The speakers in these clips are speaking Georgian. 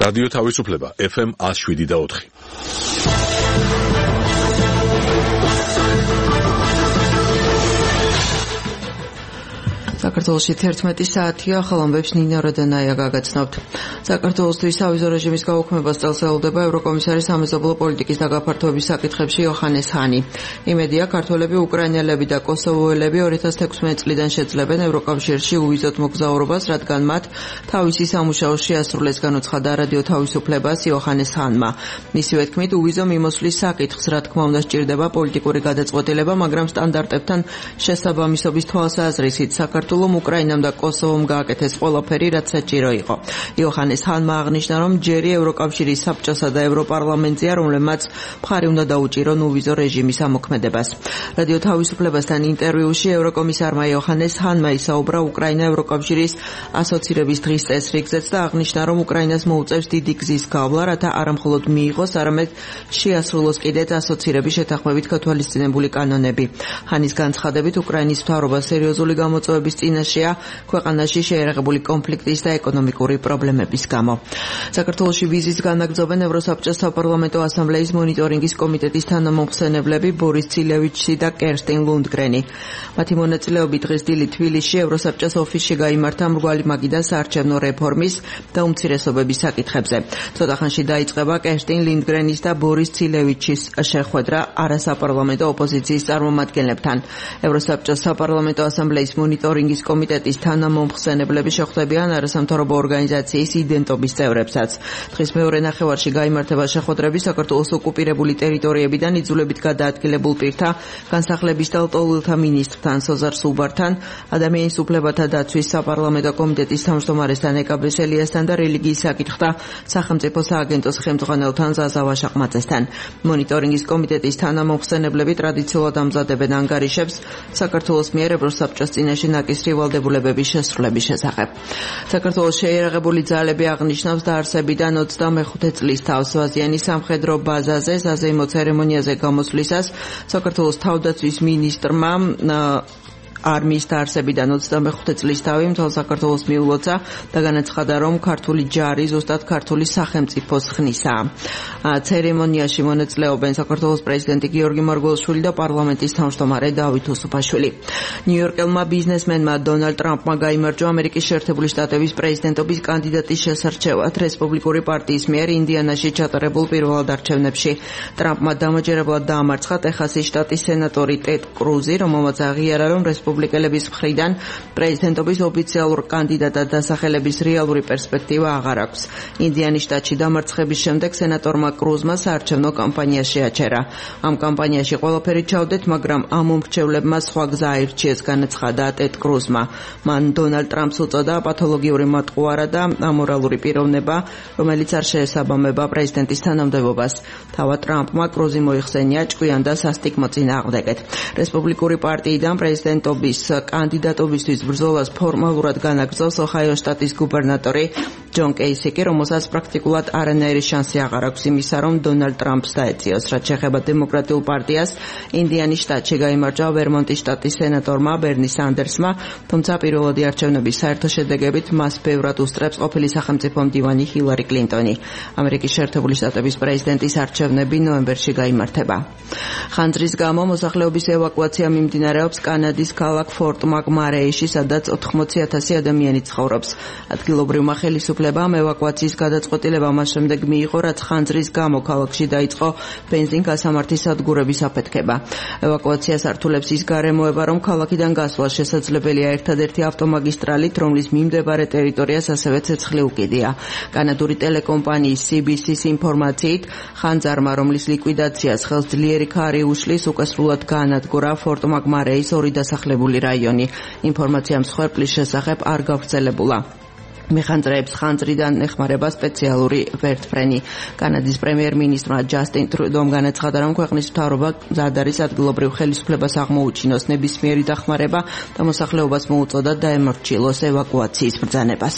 რადიო თავისუფლება FM 107.4. საქართველოში 11 საათია, ხალხობებს ნინა როდანაია გაგაცნობთ. საქართველოსთვის სავიზო რეჟიმის გაუქმებას წელს ელოდება ევროკომისარის სამეზობლო პოლიტიკის დაგაფართოების საკითხებში იოჰანეს ჰანი. იმედია, ქართველები, უკრაინელები და კოსოვოელები 2016 წლიდან შეძლებენ ევროკავშირში უვიზოთ მოგზაურობას, რადგან მათ თავისი სამუშაო შეასრულეს, განუცხადა რადიო თავისუფლებას იოჰანეს ჰანმა. მისივე თქმით, უვიზო მიმოსვლის საკითხს, რა თქმა უნდა, სჭირდება პოლიტიკური გადაწყვეტილება, მაგრამ სტანდარტებთან შესაბამისობის თვალსაზრისით საქართველოს უკრაინამ და კოსოვომ გააკეთეს ყველაფერი, რაც საჭირო იყო. იოჰანეს ჰანმა აღნიშნა, რომ ჯერი ევროკავშირის საბჭოსა და ევროპარლამენტზეა, რომლებმაც მხარი უნდა დაუჭირონ უვიზო რეჟიმის ამოქმედებას. რადიო თავისუფლებასთან ინტერვიუში ევროკომისარმა იოჰანეს ჰანმა ისაუბრა უკრაინა ევროკავშირის ასოცირების დღის წესრიგზეც და აღნიშნა, რომ უკრაინას მოუწევს დიდი გზის გავლა, რათა არამხოლოდ მიიღოს, არამედ შეასრულოს კიდეც ასოცირების შეთანხმებით გათვალისწინებული კანონები. ჰანის განცხადებით, უკრაინის მთავრობა სერიოზული გამოწვევების წინაშეა ქვეყანაში შეერაღებული კონფლიქტის და ეკონომიკური პრობლემების გამო. საქართველოში ვიზის განაგრძობენ ევროსაბჭოს საპარლამენტო ასამბლეის მონიტორინგის კომიტეტის თანამომხსენებლები ბორის ცილევიჩი და კერსტინ ლუნდგრენი. მათი მონაწილეობით დღეს დილით თბილისში ევროსაბჭოს ოფისში გაიმართა მრგვალი მაგიდა საარჩევნო რეფორმის და უმცირესობების საკითხებზე. ცოტა ხანში დაიწყება კერსტინ ლუნდგრენის და ბორის ცილევიჩის შეხვედრა არასაპარლამენტო ოპოზიციის წარმომადგენლებთან. ევროსაბჭოს საპარლამენტო ასამბლეის მონიტორინგის კომიტეტის თანამომხსენებლები შეხვდებიან არასამთავრობო ორგანიზაციის იდენტობის წევრებსაც. დღის მეორე ნახევარში გაიმართება შეხვედრები საქართველოს ოკუპირებული ტერიტორიებიდან იძულებით გადაადგილებულ პირთა განსახლების და ლტოლვილთა მინისტრთან სოზარ სუბართან, ადამიანის უფლებათა დაცვის საპარლამენტო კომიტეტის თავმჯდომარესთან ეკაბეს ელიასთან და რელიგიის საკითხთა სახელმწიფო სააგენტოს ხელმძღვანელთან ზაზა ვაშაყმაწესთან. მონიტორინგის კომიტეტის თანამომხსენებლები ტრადიციულად ამზადებენ ანგარიშებს საქართველოს მიერ ევროსაბჭოს წინაშე ნაკისრი ვალდებულებების შესრულების შესახებ. საქართველოს შეიარაღებული ძალები აღნიშნავს დაარსებიდან 25 წლის თავს ვაზიანის სამხედრო ბაზაზე საზეიმო ცერემონიაზე გამოსვლისას საქართველოს თავდაცვის მინისტრმა არმიის დაარსებიდან 25 წლის თავი მთელ საქართველოს მიულოცა და განაცხადა, რომ ქართული ჯარი ზუსტად ქართული სახელმწიფოს ხნისაა. ცერემონიაში მონაწილეობენ საქართველოს პრეზიდენტი გიორგი მარგველიშვილი და პარლამენტის თავმჯდომარე დავით უსუფაშვილი. ნიუ-იორკელმა ბიზნესმენმა დონალდ ტრამპმა გაიმარჯვა ამერიკის შეერთებული შტატების პრეზიდენტობის კანდიდატის შესარჩევად რესპუბლიკური პარტიის მიერ ინდიანაში ჩატარებულ პირველად არჩევნებში. ტრამპმა დამაჯერებლად დაამარცხა ტეხასის შტატის სენატორი ტედ კრუზი, რომელმაც აღიარა, რომ რესპუბლიკელების მხრიდან პრეზიდენტობის ოფიციალურ კანდიდატად დასახელების რეალური პერსპექტივა აღარ აქვს. ინდიანის შტატში დამარცხების შემდეგ სენატორმა კრუზმა საარჩევნო კამპანია შეაჩერა. ამ კამპანიაში ყველაფერი ჩავდეთ, მაგრამ ამ მომრჩევლებმა სხვა გზა აირჩიეს, განაცხადა ტედ კრუზმა. მან დონალდ ტრამპს უწოდა პათოლოგიური მატყუარა და ამორალური პიროვნება, რომელიც არ შეესაბამება პრეზიდენტის თანამდებობას. თავად ტრამპმა კრუზი მოიხსენია ჭკვიან და სასტიკმო წინააღმდეგეთ. რესპუბლიკური პარტიიდან პრეზიდენტობის კანდიდატობისთვის ბრძოლას ფორმალურად განაგრძობს ოჰაიოს შტატის გუბერნატორი ჯონ კეისიკი, რომელსაც პრაქტიკულად არანაირი შანსი აღარ აქვს იმისა, რომ დონალდ ტრამპს დაეწიოს. რაც შეეხება დემოკრატიულ პარტიას, ინდიანის შტატში გაიმარჯვა ვერმონტის შტატის სენატორმა ბერნი სანდერსმა, თუმცა პირველადი არჩევნების საერთო შედეგებით მას ბევრად უსწრებს ყოფილი სახელმწიფო მდივანი ჰილარი კლინტონი. ამერიკის შეერთებული შტატების პრეზიდენტის არჩევნები ნოემბერში გაიმართება. ხანძრის გამო მოსახლეობის ევაკუაცია მიმდინარეობს კანადის ქალაქ ფორტ მაგმარეიში, სადაც 80,000 ადამიანი ცხოვრობს. ადგილობრივმა ხელისუფლებამ ევაკუაციის გადაწყვეტილება მას შემდეგ მიიღო, რაც ხანძრის გამო ქალაქში დაიწყო ბენზინ-გასამართი სადგურების აფეთქება. ევაკუაციას ართულებს ის გარემოება, რომ ქალაქიდან გასვლა შესაძლებელია ერთადერთი ავტომაგისტრალით, რომლის მიმდებარე ტერიტორიას ასევე ცეცხლი უკიდია. კანადური ტელეკომპანიის CBC-ის ინფორმაციით, ხანძარმა, რომლის ლიკვიდაციას ხელს ძლიერი ქარი უშლის, უკასრულად გაანადგურა ფორტ მაგმარეის ორი დასახლებული რაიონი. ინფორმაცია მსხვერპლის შესახებ არ გავრცელებულა. მეხანძრეებს ხანძრიდან ეხმარება სპეციალური ვერტმფრენი. კანადის პრემიერ-მინისტრმა ჯასტინ ტრუდომ განაცხადა, რომ ქვეყნის მთავრობა მზად არის ადგილობრივ ხელისუფლებას აღმოუჩინოს ნებისმიერი დახმარება და მოსახლეობას მოუწოდა დაემორჩილოს ევაკუაციის ბრძანებას.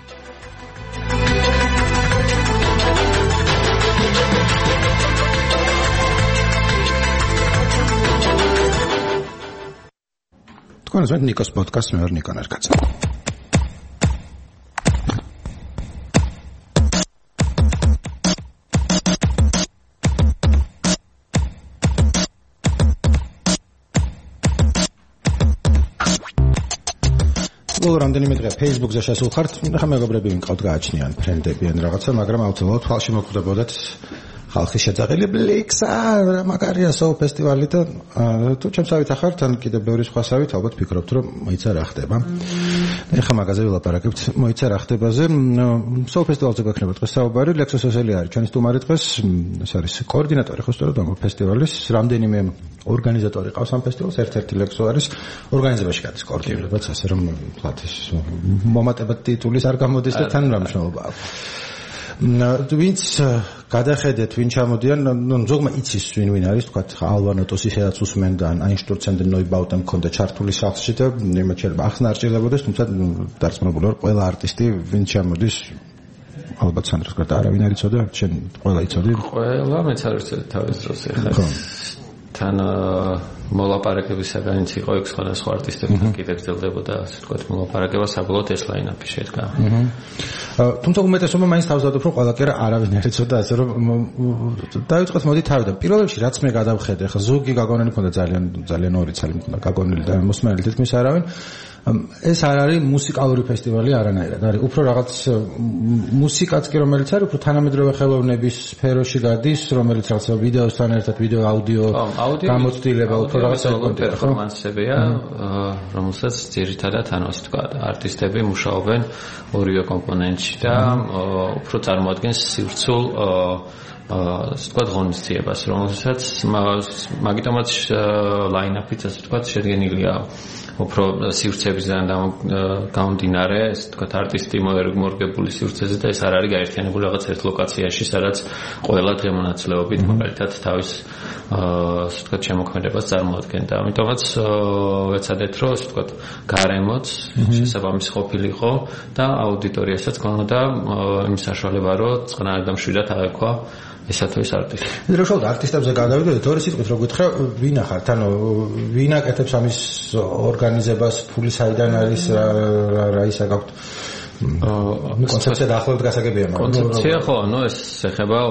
თქვენს მე ნიკოს პოდკასტს მე ვარ ნიკო ნერგაძე. ბოლო რამდენიმე დღეა Facebook-ზე შესულხართ, ხა მეგობრები ვინყავთ გააჩნიან, ფრენდები ან რაღაცა, მაგრამ აუცილებლად თვალში მოხვდებოდათ ხალხის შეძაღილი ბლიქსა, რა მაგარია სოუ ფესტივალი და თუ ჩემსავით ახართ, ან კიდევ ბევრი სხვა სავით, ალბათ ფიქრობთ, რომ მოიცა რა ხდება. ეხლა მაგაზე ვილაპარაკებთ, მოიცა რა ხდებაზე. სოუ ფესტივალზე გვექნება დღეს საუბარი, ლექსოს ოსელი არის ჩვენი სტუმარი დღეს, ეს არის კოორდინატორი ხო სწორად ამ ფესტივალის, რამდენიმე ორგანიზატორი ყავს ამ ფესტივალს, ერთ-ერთი ლექსო არის, ორგანიზებაში გადის კოორდინირებაც, ასე რომ ვთქვათ, მომატებად ტიტულის არ გამოდის და თან რა მნიშვნელობა აქვს. ვინც გადახედეთ, ვინ ჩამოდიან, ზოგმა იცის ვინ არის, თქვათ, ალვანოტოსი სადაც უსმენდა, აინშტურცენ და ნოიბაუტენ მქონდა ჩართული სახლში და იმათ შეიძლება ახსნა არ ჭირდებოდეს, თუმცა დარწმუნებული ვარ, ყველა არტისტი ვინ ჩამოდის, ალბათ სანდროს გარდა არავინ არ იცოდა, შენ ყველა იცოდი? ყველა მეც არ ვიცოდი თავის დროს ეხლა. თან მოლაპარაკების საგანიც იყო იქ სხვადასხვა არტისტებთან კიდე გრძელდებოდა, ასე ვთქვათ, მოლაპარაკება საბოლოოდ ეს ლაინაპი შედგა. თუმცა უმეტესობა მაინც თავზადობ, რომ ყველა კი არავინ არ იცოდა, ასე რომ დავიწყოთ მოდი თავიდან. პირველ რიგში რაც მე გადავხედე, ხა ზოგი გაგონილი მქონდა ძალიან ორი ცალი მქონდა გაგონილი და მოსმენელი თითქმის არავინ. ეს არ არის მუსიკალური ფესტივალი არანაირად. არის უფრო რაღაც მუსიკაც კი რომელიც არის, უფრო თანამედროვე ხელოვნების სფეროში გადის, რომელიც რაღაც ვიდეოსთან ერთად ვიდეო აუდიო გამოცდილება, უფრო რაღაც პერფორმანსებია, რომელსაც ძირითადად ასე ვთქვათ, არტისტები მუშაობენ ორივე კომპონენტში და უფრო წარმოადგენს სივრცულ ასე ვთქვათ ღონისძიებას, რომელსაც მაგიტომაც ლაინაპიც ასე ვთქვათ შედგენილია უფრო სივრცებიდან გამომდინარე, ასე ვთქვათ, არტისტი მორგებული სივრცეზე და ეს არ არის გაერთიანებული რაღაც ერთ ლოკაციაში, სადაც ყველა დღემონაცვლეობით მაგალითად თავის ასე ვთქვათ შემოქმედებას წარმოადგენდა. ამიტომაც ვეცადეთ, რომ ასე ვთქვათ, გარემოც შესაბამისი ყოფილიყო და აუდიტორიასაც ქონოდა იმის საშუალება, რომ წყნარად და მშვიდად აექვა ესათვის არტისტი. რა შევდა არტისტებზე გადავიდოდეთ, ორი სიტყვით რო გითხრა, ვინ ახართ? ანუ ვინ აკეთებს ამის ორგანიზებას, ფული საიდან არის, რა ისა გაქვთ? კონცეფცია დაახლოებით გასაგებია, მაგრამ კონცეფცია ხო, ეს ეხება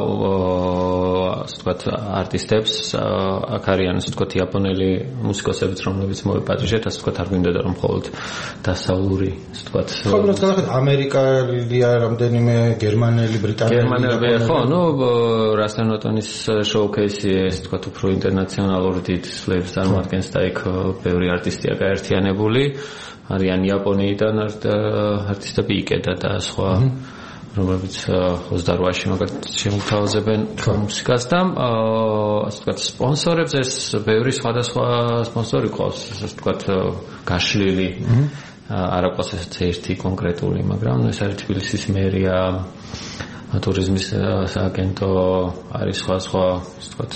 ასე ვთქვათ არტისტებს, აქ არიან ასე ვთქვათ იაპონელი მუსიკოსებიც, რომლებიც მოვიპატიჟეთ, ასე ვთქვათ, არ გვინდოდა რომ მხოლოდ დასავლური, ასე ვთქვათ. ხო, რაც გადახეთ ამერიკელია, რამდენიმე გერმანელი, ბრიტანელი. გერმანელი ხო, რასტენოტონის შოუკეისი, ასე ვთქვათ, უფრო ინტერნაციონალური დიდ ფლეირს წარმოადგენს და იქ ბევრი არტისტია გაერთიანებული. არიან იაპონიიდან არტისტები იკედა და სხვა რომლებიც 28-ში მაგალითად შემოთავაზებენ მუსიკას და ასე ვთქვათ სპონსორებს ეს ბევრი სხვადასხვა სპონსორი ყავს, ასე ვთქვათ გაშლილი არ აქვს ერთი კონკრეტული, მაგრამ ეს არის თბილისის მერია, ტურიზმის სააგენტო, არის სხვა ასე ვთქვათ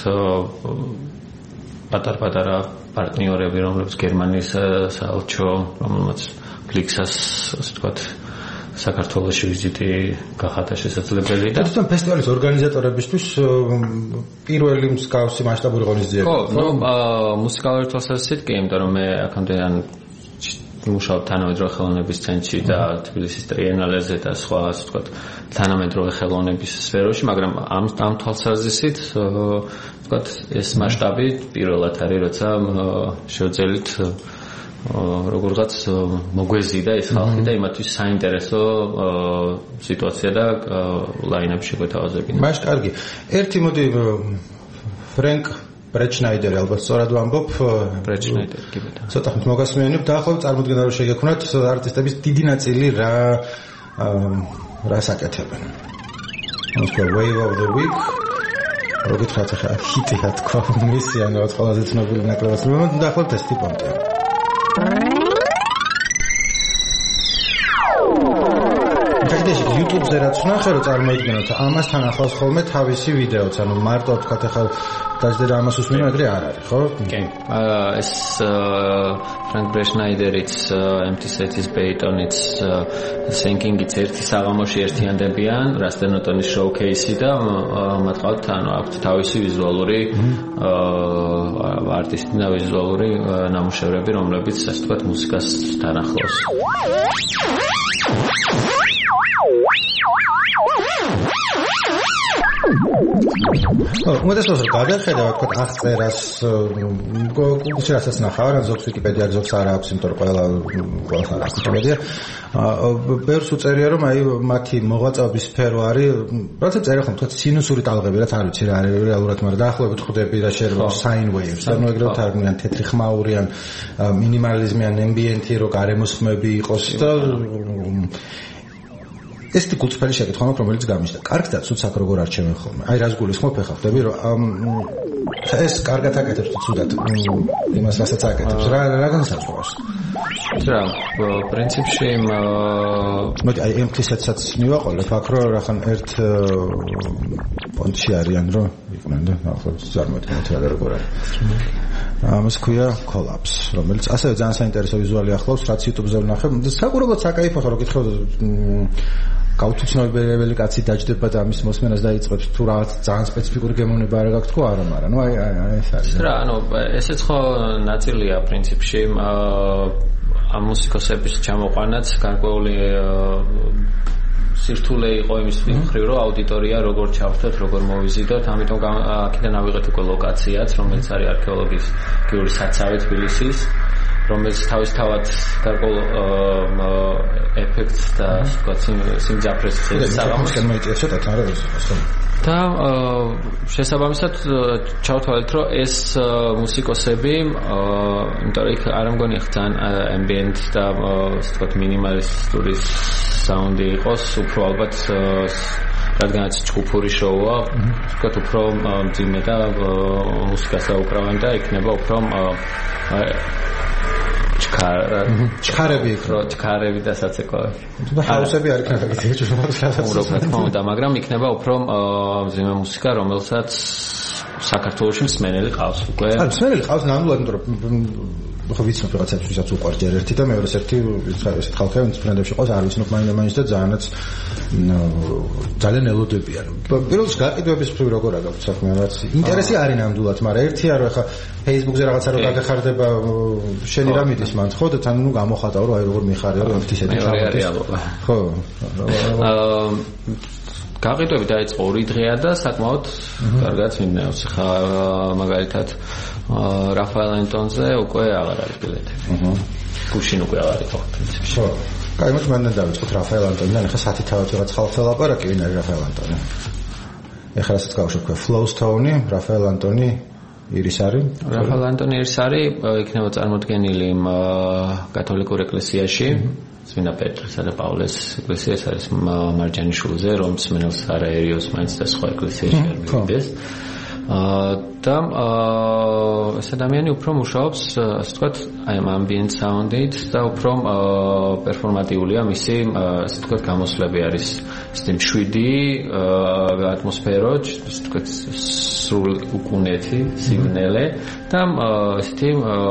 პატარ-პატარა პარტნიორები, რომლებიც გერმანიის საელჩო, რომელმაც ფლიქსას, ასე ვთქვათ, საქართველოში ვიზიტი გახადა შესაძლებელი და თვითონ ფესტივალის ორგანიზატორებისთვის პირველი მსგავსი მასშტაბური ღონისძიება. ხო, მუსიკალური თვალსაზრისით კი, იმიტომ რომ მე აქამდე მუშაობ თანამედროვე ხელოვნების ცენტრში და თბილისის ტრიენალეზე და სხვა, ასე ვთქვათ, თანამედროვე ხელოვნების სფეროში, მაგრამ ამ თვალსაზრისით ვთქვათ, ეს მასშტაბი პირველად არის, როცა შევძელით როგორღაც მოგვეზიდა ეს ხალხი და იმათთვის საინტერესო სიტუაცია და ლაინაპი შეგვეთავაზებინა. მაშ კარგი. ერთი მოდი ფრენკ ბრეჩნაიდერი ალბათ სწორად ვამბობ. ბრეჩნაიდერი კი ბატონო. ცოტა ხნით მოგასმენებ და ახლა წარმოდგენა რომ შეგექონათ არტისტების დიდი ნაწილი რა საკეთებენ. მოსკოვ wave of the week. როგორ ხა ჰიტია თქვა მისი ანუ ყველაზე ცნობილი ნაკლებად და ახლა ეს ტიპონტია. გადაში YouTube-ზე რაც ვნახე რომ წარმოიდგინოთ ამასთან ახლოს ხოლმე თავისი ვიდეოც ანუ მარტო თქვათ ახლა დაждდა ამას უსმინო ეგრე არ არის ხო? კი. ეს ფრანკ ბრეშნაიდერიც empty set-ის ბეიტონიც sinking-იც ერთი საღამოში ერთიანდებიან რასტენოტონის შოუკეისი და მათ ყავთ ანუ აქვთ თავისი ვიზუალური არტისტი და ვიზუალური ნამუშევრები რომლებიც ასე ვთქვათ მუსიკას თან ახლავს. უმეტესობას გადახედავ თქვა აღწერას გუგლში რასაც ნახავ ან ზოგს ვიკიპედიაში ზოგს არ აქვს იმიტომ რომ ყველა აქვს ვიკიპედია ბევრს უწერია რომ აი მათი მოღვაწეობის სფერო არის რაცა წერია ხომ თქვა სინუსური ტალღები რაც არ ვიცი რა არის რეალურად მაგრამ დაახლოებით ხვდები რა შეიძლება sine waves ანუ ეგრევე თარგმნიან თეთრი ხმაური ან მინიმალიზმი ან ambient-ი რო გარემოს ხმები იყოს და ეს ტიპური შეკითხვა მაქვს რომელიც გამიშდა. კარგდა ცუდსაკ როგორ არჩევენ ხოლმე. აი რას გულისხმობ ხა ხდები რომ ეს კარგად აკეთებს თუ ცუდად იმას რასაც აკეთებს რა განსაზღვრავს. რა პრინციპში მოდი აი ემფლისაცაც მივაყოლებ აქ რომ რახან ერთ პონტში არიან რომ იყვნენ და ახლა წარმოიდგინეთ რა როგორ არის. ამას ქვია collapse რომელიც ასევე ძალიან საინტერესო ვიზუალი ახლავს რაც YouTube-ზე ვნახე. საკურებოდ საკაიფოა რომ გითხრათ გაუთუცნობებელი კაცი დაჯდება და ამის მოსმენას დაიწყებს თუ რაღაც ძალიან სპეციფიკური გემოვნება არ გაქვს თქო არა მაგრამ აი ეს არის რა ანუ ესეც ხო ნაწილია პრინციპში ამ მუსიკოსების ჩამოყვანაც გარკვეული სირთულე იყო იმის მხრივ რომ აუდიტორია როგორ ჩავხდეთ როგორ მოვიზიდოთ ამიტომ აქედან ავიღეთ უკვე ლოკაციაც რომელიც არის არქეოლოგიური საცავი თბილისის რომელიც თავისთავად გარკვეულ ეფექტს და ვთქვათ სიმძაფრეს საღამოს შემოიწია ცოტა არა და შესაბამისად ჩავთვალეთ რომ ეს მუსიკოსები იმიტომ რომ იქ არ მგონი ხთან ambient და ვთქვათ მინიმალისტური საუნდი იყოს უფრო ალბათ რადგანაც ჯგუფური შოუა ვთქვათ უფრო მძიმე და მუსიკას აუკრავენ და იქნება უფრო ჩქარები იქრო ჩქარები და საცეკვავები და ჰაუსები არ იქნება გითხრათ რა თქმა უნდა მაგრამ იქნება უფრო მძიმე მუსიკა რომელსაც საქართველოში მსმენელი ყავს უკვე ან მსმენელი ყავს ნამდვილად იმიტომ რომ ხო ვიცნობ რაღაცებს ვისაც უყვარს ჯერ ერთი და მეორეს ერთი ესეთ ხალხები ფრენდებში ყავს არ ვიცნობ მაინც და ძალიან ელოდებიან პირველს გაყიდვების მხრივ როგორ აქვს საქმე რაც ინტერესი არის ნამდვილად მაგრამ ერთია რომ ხა Facebook-ზე რაღაცა რო გაგახარდება შენი რა მიდის მანდ ხო და თან ნუ გამოხატავ რომ აი როგორ მიხარია რომ ერთი ესეთი ხო გაყიდვები დაიწყო 2 დღეა და საკმაოდ კარგად მიმნევს. ხა მაგალითად რაფაელ ანტონზე უკვე აღარ არის ბილეთები. გუშინ უკვე აღარ იყო პრინციპში. ხო. კაი, მოდი მანდ დავიწყოთ რაფაელ ანტონიდან. ხა სათი თავად რაღაც ხალხს ელაპარაკი, ვინ არის რაფაელ ანტონი? ეხლა რასაც გავუშვებ, Flowstone-ი, რაფაელ ანტონი ირისარი. რაფაელ ანტონი ირისარი იქნება წარმოდგენილი კათოლიკურ ეკლესიაში. წმინდა პეტრესა და პავლეს ეკლესიას არის მარჯანიშვილზე, რომ მსმენელს არაერიოს მაინც და სხვა ეკლესიაში არ მივიდეს. და ეს ადამიანი უფრო მუშაობს, ასე ვთქვათ, აი ამ ambient sound-ით და უფრო პერფორმატიულია მისი, ასე ვთქვათ, გამოსვლები არის ისეთი მშვიდი ატმოსფერო, ასე ვთქვათ, სრულ უკუნეთი, სიგნალე და ესეთი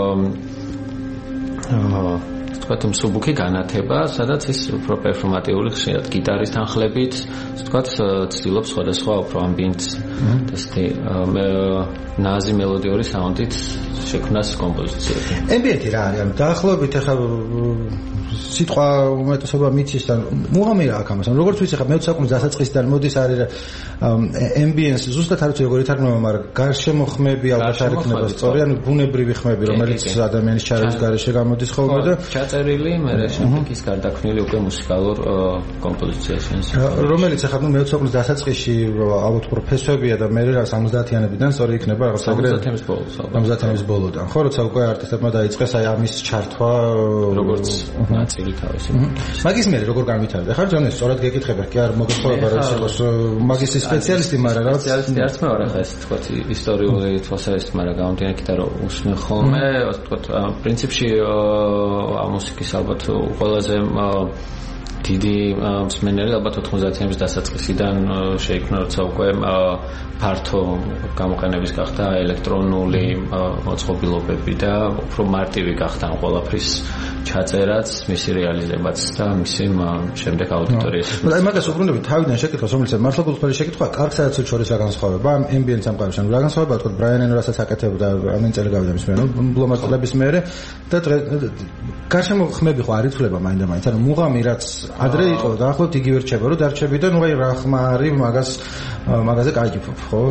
ვთქვათ, მსუბუქი განათება, სადაც ის უფრო პერფორმატიული ხშირად გიტარის თანხლებით, ვთქვათ, ცდილობს სხვადასხვა უფრო ambient და ესეთი ნაზი მელოდიური საუნდით შექმნას კომპოზიციები. ambient რა არის? ანუ დაახლოებით ახლა სიტყვა უმეტესობა მიცის და მუღამი რა აქვს ამას. როგორც ვიცი ხა მე-20 საუკუნის დასაწყისიდან მოდის არის ambience ზუსტად არ ვიცი როგორ ითარგმნება, მაგრამ გარშემო ხმები ალბათ არ იქნება სწორი, ანუ ბუნებრივი ხმები, რომელიც ადამიანის ჩარევის გარეშე გამოდის ხოლმე და ჩაწერილი, მე შემდეგ ის გარდაქმნილი უკვე მუსიკალურ კომპოზიციაში. რომელიც ახლა მე-20 საუკუნის დასაწყისში ალბათ პროფესორებია და მე რა 70-იანებიდან სწორი იქნება რაღაც ეგრე 70-იანების ბოლოდან. ხო, როცა უკვე არტისტებმა დაიწყეს აი ამის ჩართვა როგორც ნაწილი თავისი. მაგის მე როგორ განვითარდა? ხარ ჯონეს სწორად გეკითხება, კი არ მოგეხმარება რა იყოს მაგისტრის სპეციალისტი, მაგრამ რა სპეციალისტი არც მე ვარ ახლა ეს თქვათ ისტორიული თვალსაზრისით, მაგრამ გამომდინარე იქიდან რომ უსმენ ხოლმე, თქვათ პრინციპში ამ მუსიკის ალბათ ყველაზე დიდი მსმენელი ალბათ 90-იანების დასაწყისიდან შეიქმნა, როცა უკვე ფართო გამოყენების გახდა ელექტრონული მოწყობილობები და უფრო მარტივი გახდა ყველაფრის ჩაწერაც, მისი რეალიზებაც და მისი შემდეგ აუდიტორიის. აი მაგას უბრუნდები თავიდან შეკითხვას, რომელიც მართლა გულწრფელი შეკითხვა, კარგ საერთოდ შორის რა განსხვავება ამ ambient სამყაროში, ანუ რა განსხვავება თქვა ბრაიან ენო რასაც აკეთებდა ამენ წელი გავიდა მის მერე, ბლომატლების მერე და გარშემო ხმები ხო არ ითვლება მაინდა-მაინც, ანუ მუღამი რაც ადრე იყო დაახლოებით იგივე რჩება რომ დარჩები და ნუ აი რა ხმა არის მაგაზე კაიგიფობ ხო?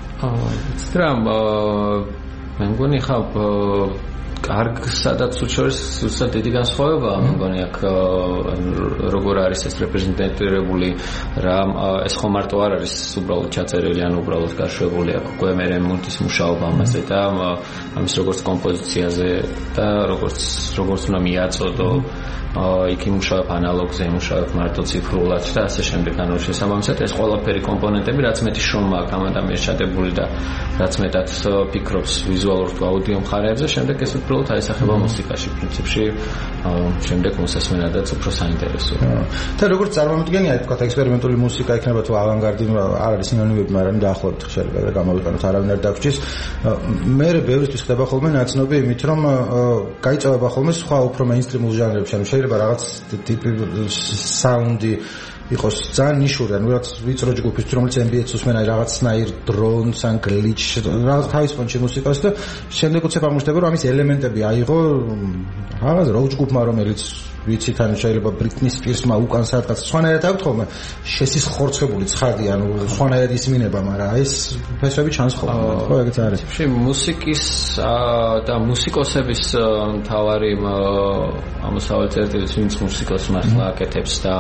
ცრამ მე მგონი ხა კარგ სადაც უჩვენს უბრალოდ დიდი განსხვავებაა მე მგონი აქ როგორ არის ეს რეპრეზენტირებული რა ეს ხომ მარტო არ არის უბრალოდ ჩაწერილი ან უბრალოდ გაშვებული აქ უკვე მე მუნტის მუშაობა ამაზე და ამის როგორც კომპოზიციაზე და როგორც უნდა მიაწოდო იქ იმუშავებ ანალოგზე იმუშავებ მარტო ციფრულად და ასე შემდეგ ანუ შესაბამისად ეს ყველაფერი კომპონენტები რაც მეტი შრომა აქვს ამან შეშადებული და რაც მეტად ფიქრობს ვიზუალურ თუ აუდიო მხარეებზე შემდეგ ეს უბრალოდ აისახება მუსიკაში პრინციპში შემდეგ მოსასმენადაც უფრო საინტერესოა და როგორც წარმომადგენია თქვა ექსპერიმენტული მუსიკა იქნება თუ ავანგარდი არ არის სინონიმები მაგრამ დაახლოებით შეიძლება გამოვიყენოთ არავინ არ დაგჭირს მე ბევრისთვის ხდება ხოლმე ნაცნობი იმით რომ გაიწევება ხოლმე სხვა უფრო მეინსტრიმულ ჟანრებში ანუ შეიძლება რაღაც ტიპი საუნდი იყოს ძალიან ნიშური ანუ რაც ვიწრო ჯგუფის რომელიც MBA-ს უსმენ აი რაღაცნაირ დრონს ან გლიჩ რაღაც თავის ფონში მუსიკას და შემდეგ უცებ აღმოჩნდება რომ ამის ელემენტები აიღო რაღაც როკ ჯგუფმა რომელიც ვიცით ანუ შეიძლება ბრიტნი სპირსმა უკან სადღაც სხვანაირად აქვს ხოლმე შესისხორცხებული ცხადი ანუ სხვანაირად ისმინება მაგრამ ეს ფესვები ჩანს ხოლმე ხო ეგეც არის მუსიკის და მუსიკოსების მთავარი ამოსავალი წერტილი ვინც მუსიკოს მართლა აკეთებს და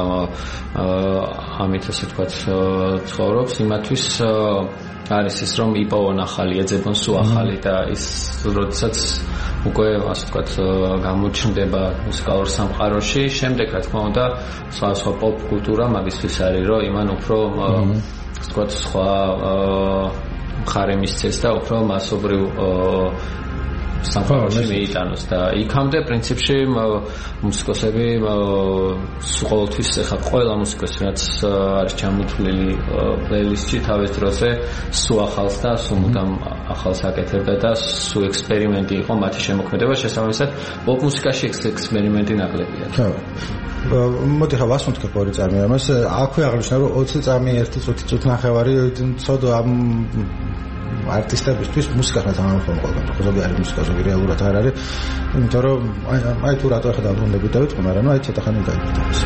ამით ასე ვთქვათ ცხოვრობს იმათვის არის ის რომ იპოვონ ახალი ეძებონ სულ ახალი და ის როდესაც უკვე ასე ვთქვათ გამოჩნდება მუსიკალურ სამყაროში შემდეგ რა თქმა უნდა სხვა პოპ კულტურა მაგისთვის არის რომ იმან უფრო ასე ვთქვათ სხვა მხარე მისცეს და უფრო მასობრივ სამყაროში მიიტანოს და იქამდე პრინციპში მუსიკოსები ყოველთვის ახლა ყველა მუსიკოსი რაც არის ჩამოთვლილი პლეილისტში თავის დროზე სულ ახალს და სულ მუდამ ახალს აკეთებდა და სულ ექსპერიმენტი იყო მათი შემოქმედება შესაბამისად პოპ მუსიკაში ექსპერიმენტი ნაკლებია მოდი ხა ვასუნთქებ ორი წამი ამას აქვე აღნიშნა რომ 20 წამი 1 წუთი ნახევარი ცოდო ამ არტისტებისთვის მუსიკა რა თანამშრომლობა ყველგან ხო ზოგი არის მუსიკა ზოგი რეალურად არ არის იმიტომ რომ აი თუ რატო ახლა დაბრუნდებით და ვიტყვი მაგრამ ნუ აი ცოტა ხანი გაიგეთ ეს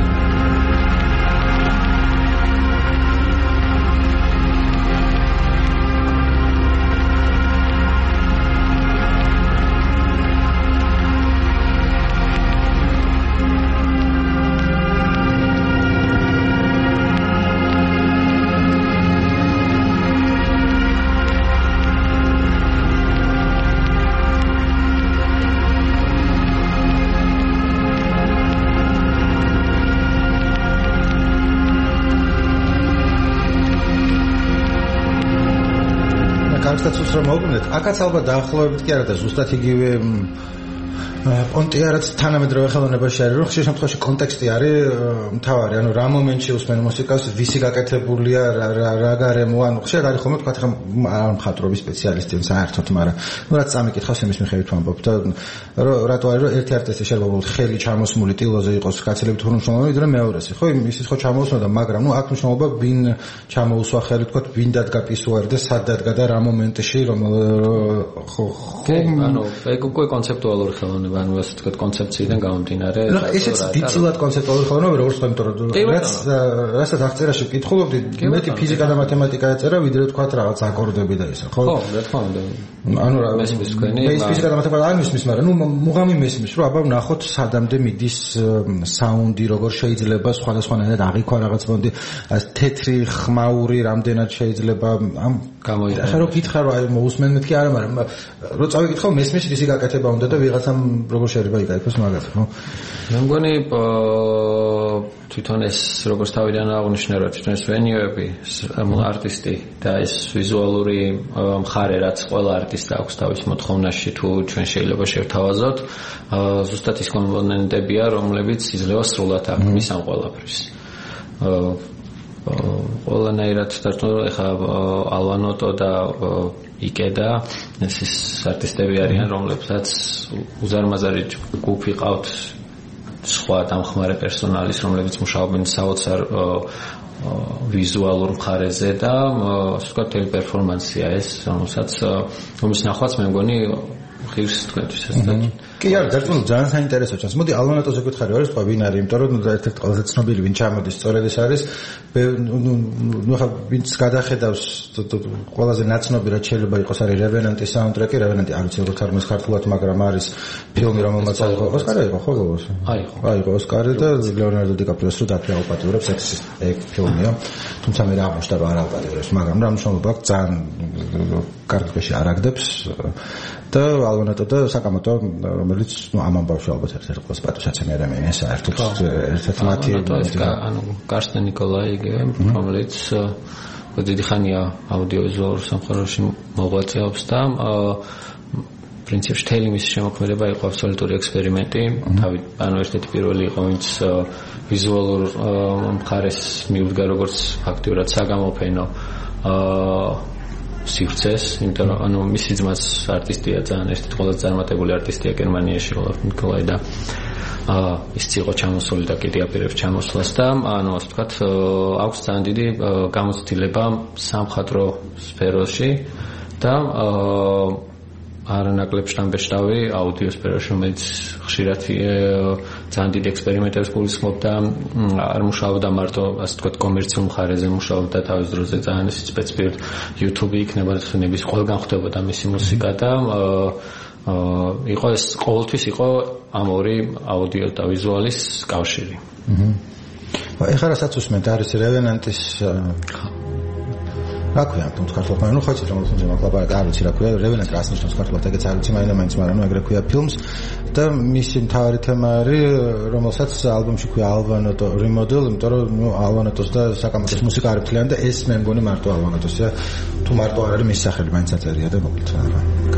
აკაც ალბათ დაახლოებით კი არა და ზუსტად იგივე პონტი არის თანამედროვე ხელოვნებაში არის რომ ხშირ შემთხვევაში კონტექსტი არის მთავარი ანუ რა მომენტში უსმენ მუსიკას ვისი გაკეთებულია რა გარემო ანუ ხშირ არის ხოლმე თქვა ხა მხატვრობის სპეციალისტი საერთოდ მაგრამ ნუ რაც წამიკითხავს იმის მიხედვით ვამბობ და რატო არის რომ ერთი არტისტი შეიძლება უბრალოდ ხელი ჩამოსმული ტილოზე იყოს გაცილებით უფრო მნიშვნელოვანი ვიდრე მეორესი ხო ისიც ხო ჩამოусმოდა მაგრამ ნუ აქ მნიშვნელობა ვინ ჩამოусვა ხელი თქვა ვინ დადგა პისუარი და სად დადგა და რა მომენტში რომ ხო ანუ ეგ უკვე კონცეპტუალური ხელოვნება ანუ ასე ვთქვათ კონცეფციიდან გამომდინარე ესეც დიცილად კონცეპტუალური ხელოვნება როგორც თქვა იმიტომ რომ რასაც აღწერაში ვკითხულობდი მეტი ფიზიკა და მათემატიკა ეწერა ვიდრე ვთქვათ რაღაც აკორდები და ისე ხო რა თქმა უნდა ანუ რა მესმის თქვენი ფიზიკა და მათემატიკა არ მისმის მაგრამ ნუ მუღამი მესმის რომ აბა ვნახოთ სადამდე მიდის საუნდი როგორ შეიძლება სხვადასხვანაირად აღიქვა რაღაც მონდი თეთრი ხმაური რამდენად შეიძლება ამ გამოიყენა ახლა რო გითხრა რომ აი მოусმენ მეთქი არა მაგრამ რო წავიკითხავ მესმის ისი გაკეთება უნდა და ვიღაცამ როგორ შეიძლება იკაიფოს მაგათ ხო მე მგონი თვითონ ეს როგორც თავიდან აღნიშნე რომ თვითონ ეს ვენიოები არტისტი და ეს ვიზუალური მხარე რაც ყველა არტისტს აქვს თავის მოთხოვნაში თუ ჩვენ შეიძლება შევთავაზოთ ზუსტად ის კომპონენტებია რომლებიც იძლევა სრულად აღქმის ამ ყველაფრის ყველანაირად თვითონ ეხა ალვანოტო და იკედა ეს არტისტები არიან რომლებსაც უზარმაზარი ჯგუფი ყავთ სხვა დამხმარე პერსონალის რომლებიც მუშაობენ საოცარ ვიზუალურ მხარეზე და ასე ვთქვათ თელი პერფორმანსია ეს რომელსაც რომის ნახვაც მე მგონი ღირს თქვენთვის ეს კი არა, დარწმუნებული ძალიან საინტერესო ჩანს. მოდი ალბანატოზე გითხარი, არის სხვა ვინ არის, იმიტომ რომ ერთ-ერთი ყველაზე ცნობილი ვინ ჩამოდის, სწორედ ეს არის. ნუ ხა ვინც გადახედავს ყველაზე ნაცნობი რაც შეიძლება იყოს არის რევენანტის საუნდტრეკი, რევენანტი არ ვიცი როგორ თარგმნეს ქართულად, მაგრამ არის ფილმი რომელმაც აიღო ოსკარი, ხო გოგოს? აიღო ოსკარი და ლეონარდო დიკაპრიოს რო დაფიაუპატურებს ეს ფილმია. თუმცა მე რა აღმოჩნდა რომ არ აუპატურებს, მაგრამ რა მნიშვნელობა აქვს ძალიან კარგში არ აგდებს და ალბანატო და საკამათო რომელიც ნუ ამ ამბავში ალბათ ერთ-ერთი ყველაზე პატივსაცემი ადამიანი საერთოდ ერთ-ერთი მათი ანუ კარსტენ ნიკოლაი იგივე რომელიც დიდი ხანია აუდიოვიზუალურ სამყაროში მოღვაწეობს და პრინციპში თელი მისი შემოქმედება იყო აბსოლუტური ექსპერიმენტი თავი ანუ ერთ-ერთი პირველი იყო ვინც ვიზუალურ მხარეს მიუდგა როგორც ფაქტიურად საგამოფენო სივრცეს, იმიტომ რომ ანუ მისი ძმაც არტისტია ძალიან ერთ-ერთი ყველაზე წარმატებული არტისტია გერმანიაში ოლაფ ნიკოლაი და ის იყო ჩამოსული და კიდე აპირებს ჩამოსვლას და ანუ ასე ვთქვათ აქვს ძალიან დიდი გამოცდილება სამხატვრო სფეროში და არანაკლებ შტამბეშტავი აუდიო სფეროში, რომელიც ხშირად ძალიან დიდი ექსპერიმენტებს გულისხმობდა, არ მუშაობდა მარტო, ასე ვთქვათ, კომერციულ მხარეზე მუშაობდა თავის დროზე ძალიან სპეციფიურად YouTube იქნება ხნების ყველგან ხვდებოდა მისი მუსიკა და იყო ეს ყოველთვის იყო ამ ორი აუდიო და ვიზუალის კავშირი. ეხლა რასაც უსმენთ არის რევენანტის რა ქვია თუმცა ქართულად მაგრამ ნუ ხოჭი რომ თუნდაც მაგალითად არ ვიცი რა ქვია რევენანტ რას ნიშნავს ქართულად ეგეც არ ვიცი მაინც მაგრამ ნუ ეგრე ქვია ფილმს და მისი მთავარი თემა არის რომელსაც ალბომში ქვია ალბანატო remodel იმიტომ რომ ნუ ალბანატოს და საკამათოს მუსიკა არის მთლიანი და ეს მე მგონი მარტო ალბანატოსია თუ მარტო არ არის მისი სახელი მაინც აწერია და მოკლედ რა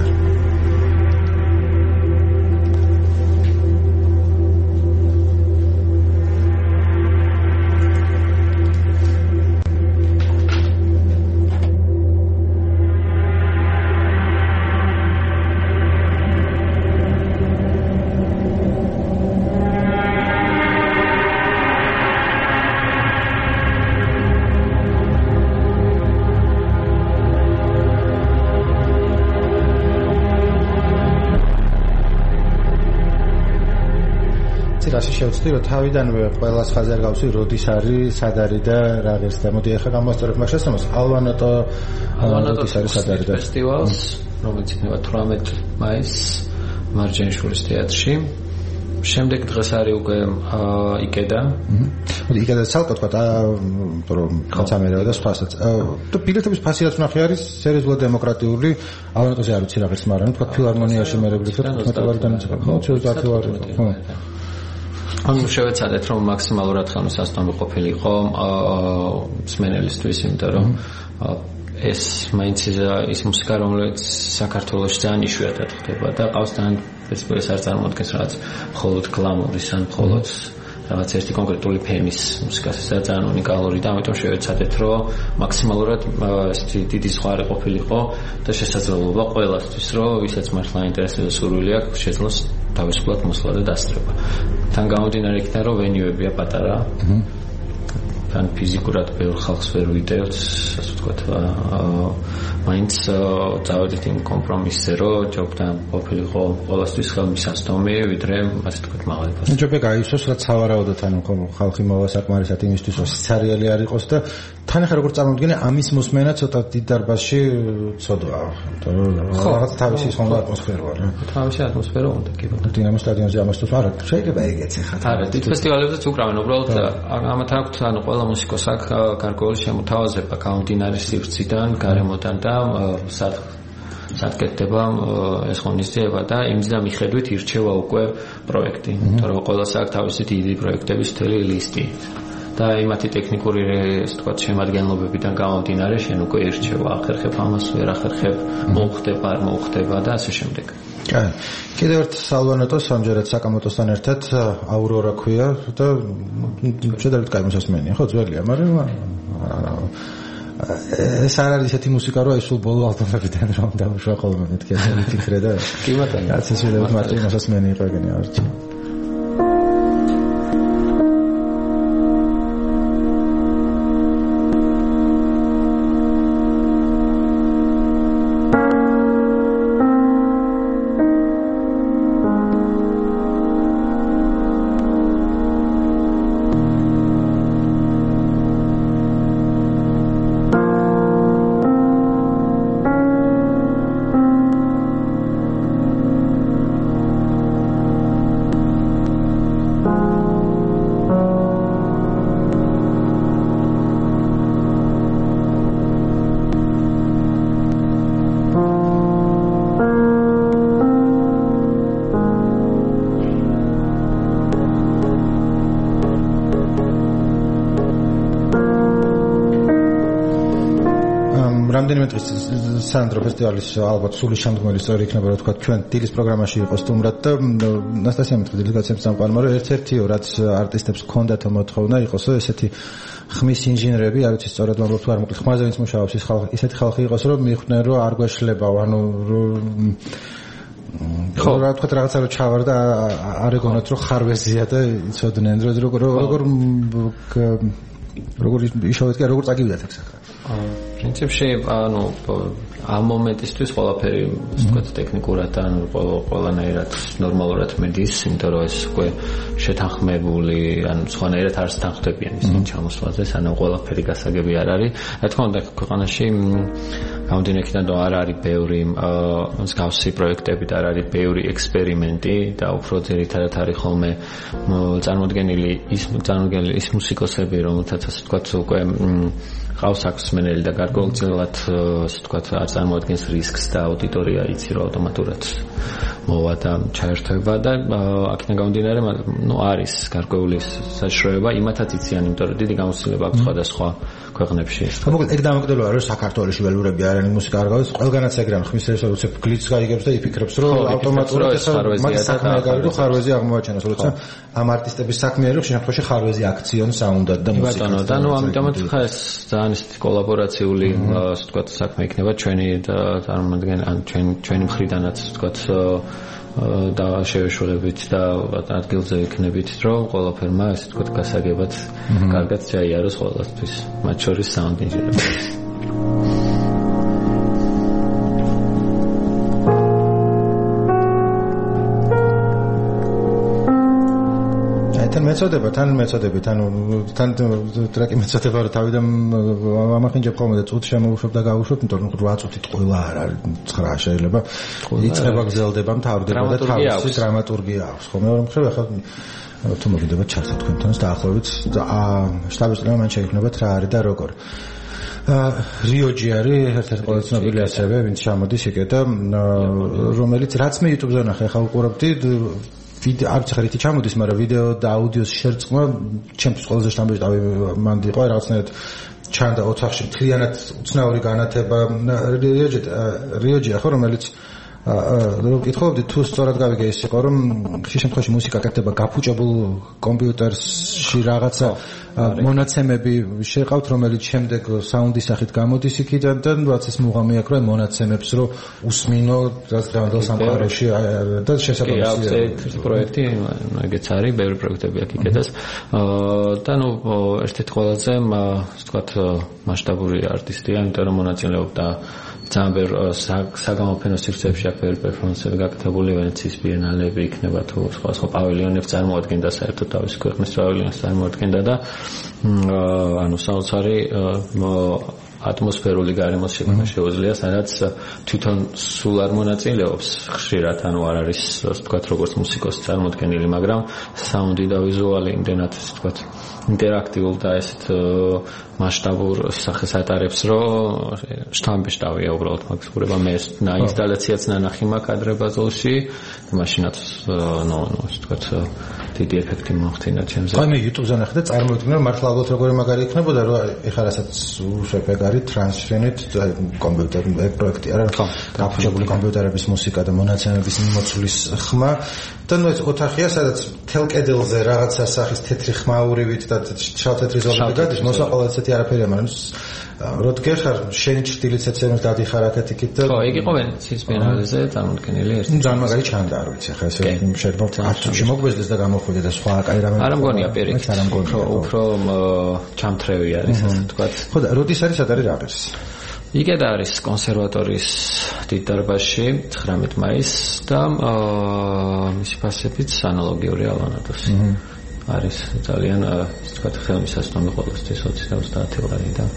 შევწდი რომ თავიდანვე ყველას ხაზი არ გავსვი როდის არის სად არის და რა ღირს და მოდი ახლა გამოსწორებ მაგ შესაძლოს ალბანატო როდის არის სად არის და ფესტივალს რომელიც იქნება 18 მაისს მარჯანიშვილის თეატრში შემდეგ დღეს არის უკვე იკედა მოდი იკედა ცალკე თქვა რომ ხაცამერევა და სხვასაც და ბილეთების ფასი რაც ნახე არის სერიოზულად დემოკრატიული ალბანატოზე არ ვიცი რა ღირს მაგრამ თქვა ფილარმონიაში მერებრით 15 ვარი დამეწება ხო 30 ვარი ხო ანუ შევეცადეთ რომ მაქსიმალურად ხელმისაწვდომი ყოფილიყო მსმენელისთვის, იმიტომ რომ ეს მაინც ის მუსიკა რომელიც საქართველოში ძალიან იშვიათად ხდება და ყავს ძალიან ეს არ წარმოადგენს რაღაც მხოლოდ გლამურის ან მხოლოდ რაღაც ერთი კონკრეტული ფენის მუსიკას ეს ძალიან უნიკალური და ამიტომ შევეცადეთ რომ მაქსიმალურად დიდი ზღვარი ყოფილიყო და შესაძლებლობა ყველასთვის რომ ვისაც მართლა ინტერესდება სურვილი აქვს შეძლოს თავისუფლად მოსვლა და დასწრება. თან გამომდინარე იქიდან რომ ვენიუებია პატარა თან ფიზიკურად ბევრ ხალხს ვერ ვიდევთ, ასე ვთქვათ, მაინც წავედით იმ კომპრომისზე, რომ ჯობდა ყოფილიყო ყველასთვის ხელმისაწვდომი, ვიდრე ასე ვთქვათ მაღალი ფასი. ჯობია გაიცოს, რაც სავარაუდოდ ანუ ხალხი მოვა საკმარისად იმისთვის, რომ სერიალი არ იყოს და თან ახლა როგორ წარმოვიდგინე ამის მოსმენა ცოტა დიდ დარბაზში ცოდვაა, იმიტომ რომ რაღაც თავისი ხონდა ატმოსფერო არა. თავისი ატმოსფერო უნდა კი ბატონო. დინამოს სტადიონზე ამასთვის არა, შეიძლება ეგეც ახლა. არა, დიდ ფესტივალებზეც უკრავენ, უბრალოდ ამათ აქვთ ანუ ყველა მუსიკოს აქვს გარკვეული შემოთავაზება გამომდინარე სივრციდან, გარემოდან და სად კეთდება ეს ღონისძიება და იმის მიხედვით ირჩევა უკვე პროექტი, იმიტომ რომ ყველას აქვს თავისი დიდი პროექტების მთელი ლისტი. და იმათი ტექნიკური ასე ვთქვათ შემადგენლობებიდან გამომდინარე შენ უკვე ირჩევა ახერხებ ამას ვერ ახერხებ მოუხდება არ მოუხდება და ასე შემდეგ. კაი. კიდევ ერთ ალბანატოს ამჯერად საკამათოსთან ერთად აურორა ქვია და შედარებით კაი მოსასმენია ხო ძველია მაგრამ ეს არ არის ესეთი მუსიკა რომ ეს სულ ბოლო ალბომებიდან რომ დავუშვა ხოლმე მეთქე ვიფიქრე და კი ბატონო რაც ეს შეიძლება მარტო მოსასმენი იყო ეგენი არჩი რამდენიმე დღის სანდრო ფესტივალის ალბათ სული შემდგომელი ისტორია იქნება რა თქვა ჩვენ დილის პროგრამაში იყო სტუმრად და ნასტასია მეთქი დილგაცემ სამყარო რომ ერთ-ერთიო რაც არტისტებს ჰქონდათ მოთხოვნა იყოსო ესეთი ხმის ინჟინერები არ ვიცი სწორად ვამბობ თუ არ მოკლედ ხმაზე ვინც მუშაობს ის ხალხი ისეთი ხალხი იყოს რომ მიხვდნენ რომ არ გვეშლება ანუ ხო რა თქვა რაღაცა რომ ჩავარდა არ ეგონათ რომ ხარვეზია და იცოდნენ როგორ ისოვეთ კი როგორ წაგივიდათ აქ საქმე პრინციპში ანუ ამ მომენტისთვის ყველაფერი ვთქვათ ტექნიკურად და ყველანაირად ნორმალურად მედის იმიტომ რომ ეს უკვე შეთანხმებული ანუ სხვანაირად არ შეთანხმდებიან ისინი ჩამოსვლაზე სანამ ყველაფერი გასაგები არ არის რა თქმა უნდა ქვეყანაში გამომდინარე იქიდან რომ არ არის ბევრი მსგავსი პროექტები და არ არის ბევრი ექსპერიმენტი და უფრო ძირითადად არის ხოლმე წარმოდგენილი ის მუსიკოსები რომელთაც ასე ვთქვათ უკვე ყავს აქსმენელი და გარკვეულწილად ასე ვთქვათ არ წარმოადგენს რისკს და აუდიტორია იცი რომ ავტომატურად მოვა და ჩაერთვება და აქედან გამომდინარე არის გარკვეული საშუალება იმათაც იციან იმიტომ რომ დიდი გამოცდილება აქვს სხვადასხვა ქვეყნებში მოკლედ ეგ დამოკიდებულებაა რომ საქართველოში ველურები არიან მუსიკა არ გავის ყველგანაც ეგრე ხმის რესურსებს გლიცს გაიგებს და იფიქრებს რომ ავტომატურად მაგ საქმე არის რომ ხარვეზი აღმოაჩენოს როცა ამ არტისტების საქმე არის რომ შემთხვევაში ხარვეზი აქციონ საუნდად და მუსიკა და ნუ ამიტომაც ხა ეს ძალიან ისეთი კოლაბორაციული ასე ვთქვათ საქმე იქნება ჩვენი წარმოადგენენ ან ჩვენი მხრიდანაც ვთქვათ და შევეშველებით და ადგილზე იქნებით რომ ყველაფერმა ასე ვთქვათ გასაგებად კარგად ჩაიაროს ყველასთვის მათ შორის საუნდ ინჟინერებს თან მეწოდებით ანუ თან ტრეკი მეწოდება რომ თავიდან ამახინჯებ ხოლმე და წუთ შემოვუშვებ და გავუშვებ იმიტომ რომ 8 წუთით ყველა არ არის 9 შეიძლება იწყება გრძელდება მთავრდება და თავისი დრამატურგია აქვს ხოლმე რომ ხრივ ახლა თუ მოგიდება ჩართო თქვენთან დაახლოებით შტაბის წევრმა მან შეიქმნებათ რა არის და როგორ რიოჯი არის ერთ-ერთი ყველაზე ცნობილი ასევე ვინც ჩამოდის იქ და რომელიც რაც მე YouTube-ზე ნახე ხა უყურებდი არც ხერეთი ჩამოდის, მაგრამ ვიდეო და აუდიოს შერწყმა ჩემთვის ყველაზე შთამბეჭდავი მანდი იყო რაღაცნაირად ჩანდა ოთახში მთლიანად უცნაური განათება რიოჯია ხო რომელიც კითხავდი თუ სწორად გავიგე ის იყო რომ ხშირ შემთხვევაში მუსიკა კეთდება გაფუჭებულ კომპიუტერში რაღაცა მონაცემები შეყავთ რომელიც შემდეგ საუნდის სახით გამოდის იქიდან და რაც ეს მუღამი აქვს რომ მონაცემებს რომ უსმინო რაც დღევანდელ სამყაროში და შესაძლებელია ეს პროექტი ეგეც არის ბევრი პროექტები აქ იქედას და ნუ ერთ-ერთი ყველაზე ვთქვათ მასშტაბური არტისტია იმიტომ რომ მონაწილეობდა ძალიან ბევრ საგამოფენო სივრცეებში აქ ბევრი პერფორმანსები გაკეთებული ვენეციის ბიენალეები იქნება თუ სხვა პავილიონებს წარმოადგენდა საერთოდ თავის ქვეყნის პავილიონს წარმოადგენდა და ანუ საოცარი ატმოსფერული გარემოს შექმნა შეუძლია სადაც თვითონ სულ არ მონაწილეობს ხშირად ანუ არ არის ვთქვათ როგორც მუსიკოსი წარმოდგენილი მაგრამ საუნდი და ვიზუალი იმდენად ვთქვათ ინტერაქტიულ და ესეთ მასშტაბურ სახეს ატარებს რომ შთამბეჭდავია უბრალოდ მაგის ხურება მე ინსტალაციაც ნანახი მაქვს ადრებაზოლში მაშინაც ნუ ვთქვათ დიდი ეფექტი მოხდინა ჩემზე აი მე YouTube-ზე ნახე და წარმოვიდგინე მართლა ალბათ როგორი მაგარი იქნებოდა რომ ეხლა რასაც უშვებ ეგ არის ტრანსფერით კომპიუტერი პროექტი არა გაფუჭებული კომპიუტერების მუსიკა და მონაცემების მიმოცვლის ხმა და ნუ ეს ოთახია სადაც თელ კედელზე რაღაცა სახის თეთრი ხმაურივით და შავ-თეთრი ზოლები გადის მოსაყოლა ესეთი არაფერია მაგრამ როდგე ხარ შენი ჭრილიც ეცემს დადიხარ აქეთ იქით და ხო იგი იყო ვენეციის ბიენალეზე წარმოდგენილი ერთი ძალიან მაგარი ჩანდა არ ვიცი ხა ეს შეიძლება 10 წუთში მოგვეძდეს და გამოხვიდე და სხვა კაი რამე არ მგონია პირიქით უფრო ჩამთრევი არის ასე ვთქვათ ხო და როდის არის სად არის რა არის იქეთ არის კონსერვატორიის დიდ დარბაზში 19 მაისს და მისი ფასებიც ანალოგიური ალანატოსი არის ძალიან ვთქვათ ხელმისაწვდომი ყოველთვის 20-30 ლარი და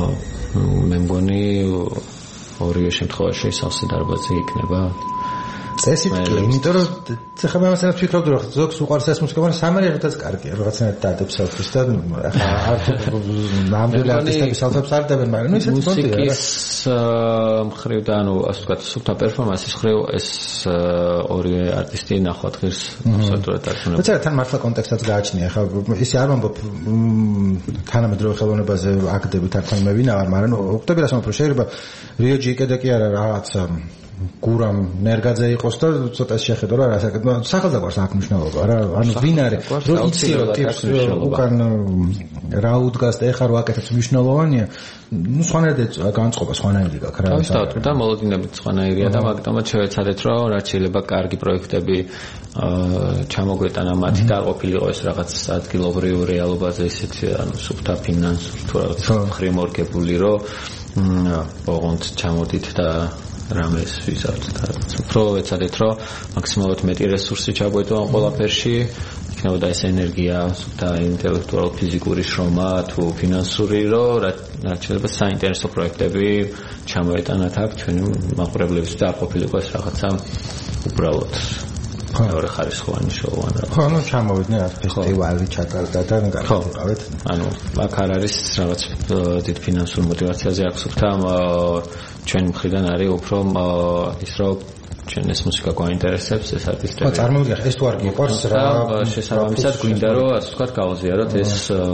მე მგონი ორივე შემთხვევაში სავსე დარბაზი იქნება წესით კი, იმიტომ რომ ხა მე ამასაც ვფიქრობდი რომ ზოგს უყარს ეს მუსიკა, მაგრამ სამარიეროდაც კარგია, რაღაცნაირად დაადებს ავთვის და ახლა ნამდვილი არტისტების ალბომს არ დებენ, მაგრამ ისეთ კონტექსტში მუსიკის მხრივ და ანუ ასე ვთქვათ, სუფთა პერფორმანსის მხრივ ეს ორივე არტისტი ნახევარდღის აბსოლუტურად დარწმუნებული. ეცერა თან მართლა კონტექსტად გააჩნია, ხა ისე არ ვამბობ თანამედროვე ხელოვნებაზე აკდებით არ თან მევინავარ, მაგრამ ვხვდები რას ვამბობ, შეიძლება რიო ჯიკედა კი არა რაღაცა გურამ ნერგაძე იყოს და ცოტა შეხედო რა სახელმწიფოს აქ მნიშვნელობა რა ანუ ვინ არის რო იცი რომ ტიპს უკან რა უდგას და ეხა რო აკეთებს მნიშვნელოვანია ну სხვანაირად განწყობა სხვანაირი გაქვს რა თავისთავად და მოლოდინებით სხვანაირია და მაგიტომაც შევეცადეთ რომ რაც შეიძლება კარგი პროექტები ჩამოგვეტანა მათი დაყოფილიყო ეს რაღაც ადგილობრივ რეალობაზე ისეთი ანუ სუფთა ფინანსურ თუ რაღაც მხრივ მორგებული რომ ოღონდ ჩამოდით და რამეს ვიზავთ და უფრო ეცადეთ რომ მაქსიმალურად მეტი რესურსი ჩაგვეტო ამ ყველაფერში იქნებოდა ეს ენერგია და ინტელექტუალურ ფიზიკური შრომა თუ ფინანსური რომ რაც შეიძლება საინტერესო პროექტები ჩამოეტანათ აქ ჩვენი მაყურებლების და ყოფილიყო ეს რაღაცა უბრალოდ მეორე ხარისხოვანი მნიშვნელოვანი რა ხო ну ჩამოვიდნენ რა ფესტივალი ჩატარდა და გავიყავეთ ანუ აქ არ არის რაღაც დიდ ფინანსურ мотиваციაზე აქვს და ჩვენ მხრიდან არის უფრო ის რომ ჩვენ ეს მუსიკა გვაინტერესებს ეს არტისტები ხო წარმოვიდგინე ეს თუ არ გიყვარს რა შესაბამისად გვინდა რომ ასე ვთქვათ გავაზიაროთ ეს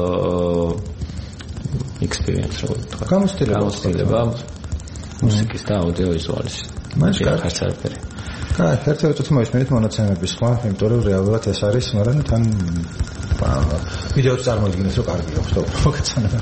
experience რო ვთქვათ გამოცდილება მუსიკის და აუდიოვიზუალის მაგას არაფერი ერთ-ერთი მოისმენთ მონაცემების სხვა იმიტომ რომ რეალურად ეს არის მაგრამ თან ვიდეოც წარმოვიდგინეთ რომ კარგია ხო მოგეცანა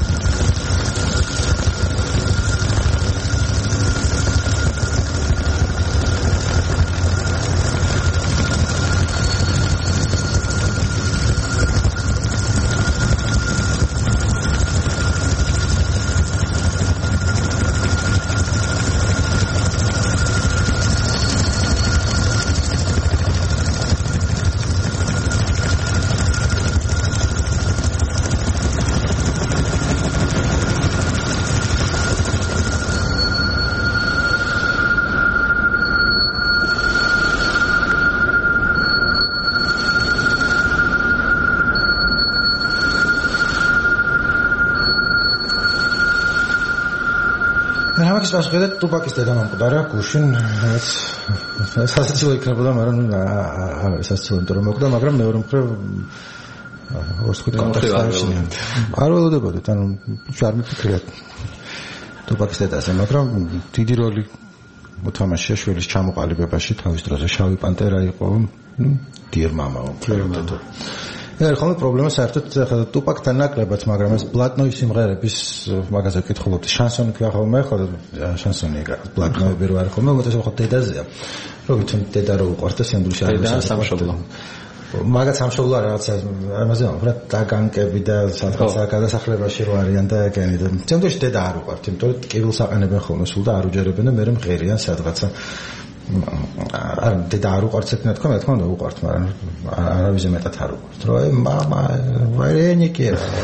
რამაკის პასუხი და ტუპაკის დედა მომკვდარა გუშინ სასაცილო იქნებოდა მაგრამ არა სასაცილო იმიტომ რომ მოკვდა მაგრამ მეორე მხრივ ორსკუთ კონტექსტში არ ველოდებოდეთ ანუ არ მიფიქრეთ ტუპაკის დედაზე მაგრამ დიდი როლი მოთამაშია შვილის ჩამოყალიბებაში თავის დროზე შავი პანტერა იყო დიერ მამაო ეს ხოლმე პრობლემა საერთოდ ტუპაკთან ნაკლებად, მაგრამ ეს ბლატნოვის სიმღერების მაგაზე ვკითხულობდი. შანსონი ქვია ხოლმე, ხო შანსონი ბლატნოები რო არის ხოლმე, უმეტესობა ხო დედაზეა. რო ვითომ დედა რო უყვარს და სინდუში არის. დედა სამშობლო. მაგაც სამშობლო რაღაცა ამაზე ვამბობ, დაგანკები და სადღაცა გადასახლებაში რო არიან და ეგენი და სინდუში დედა არ უყვართ, იმიტომ რომ ტკივილს აყენებენ ხოლმე სულ და არ უჯერებენ და მერე მღერიან სადღაცა არ დედა არ უყვართ ეთნა თქმა უნდა უყვართ მაგრამ არავის მეტად არ უყვართ რომ აი мама ვარენიკი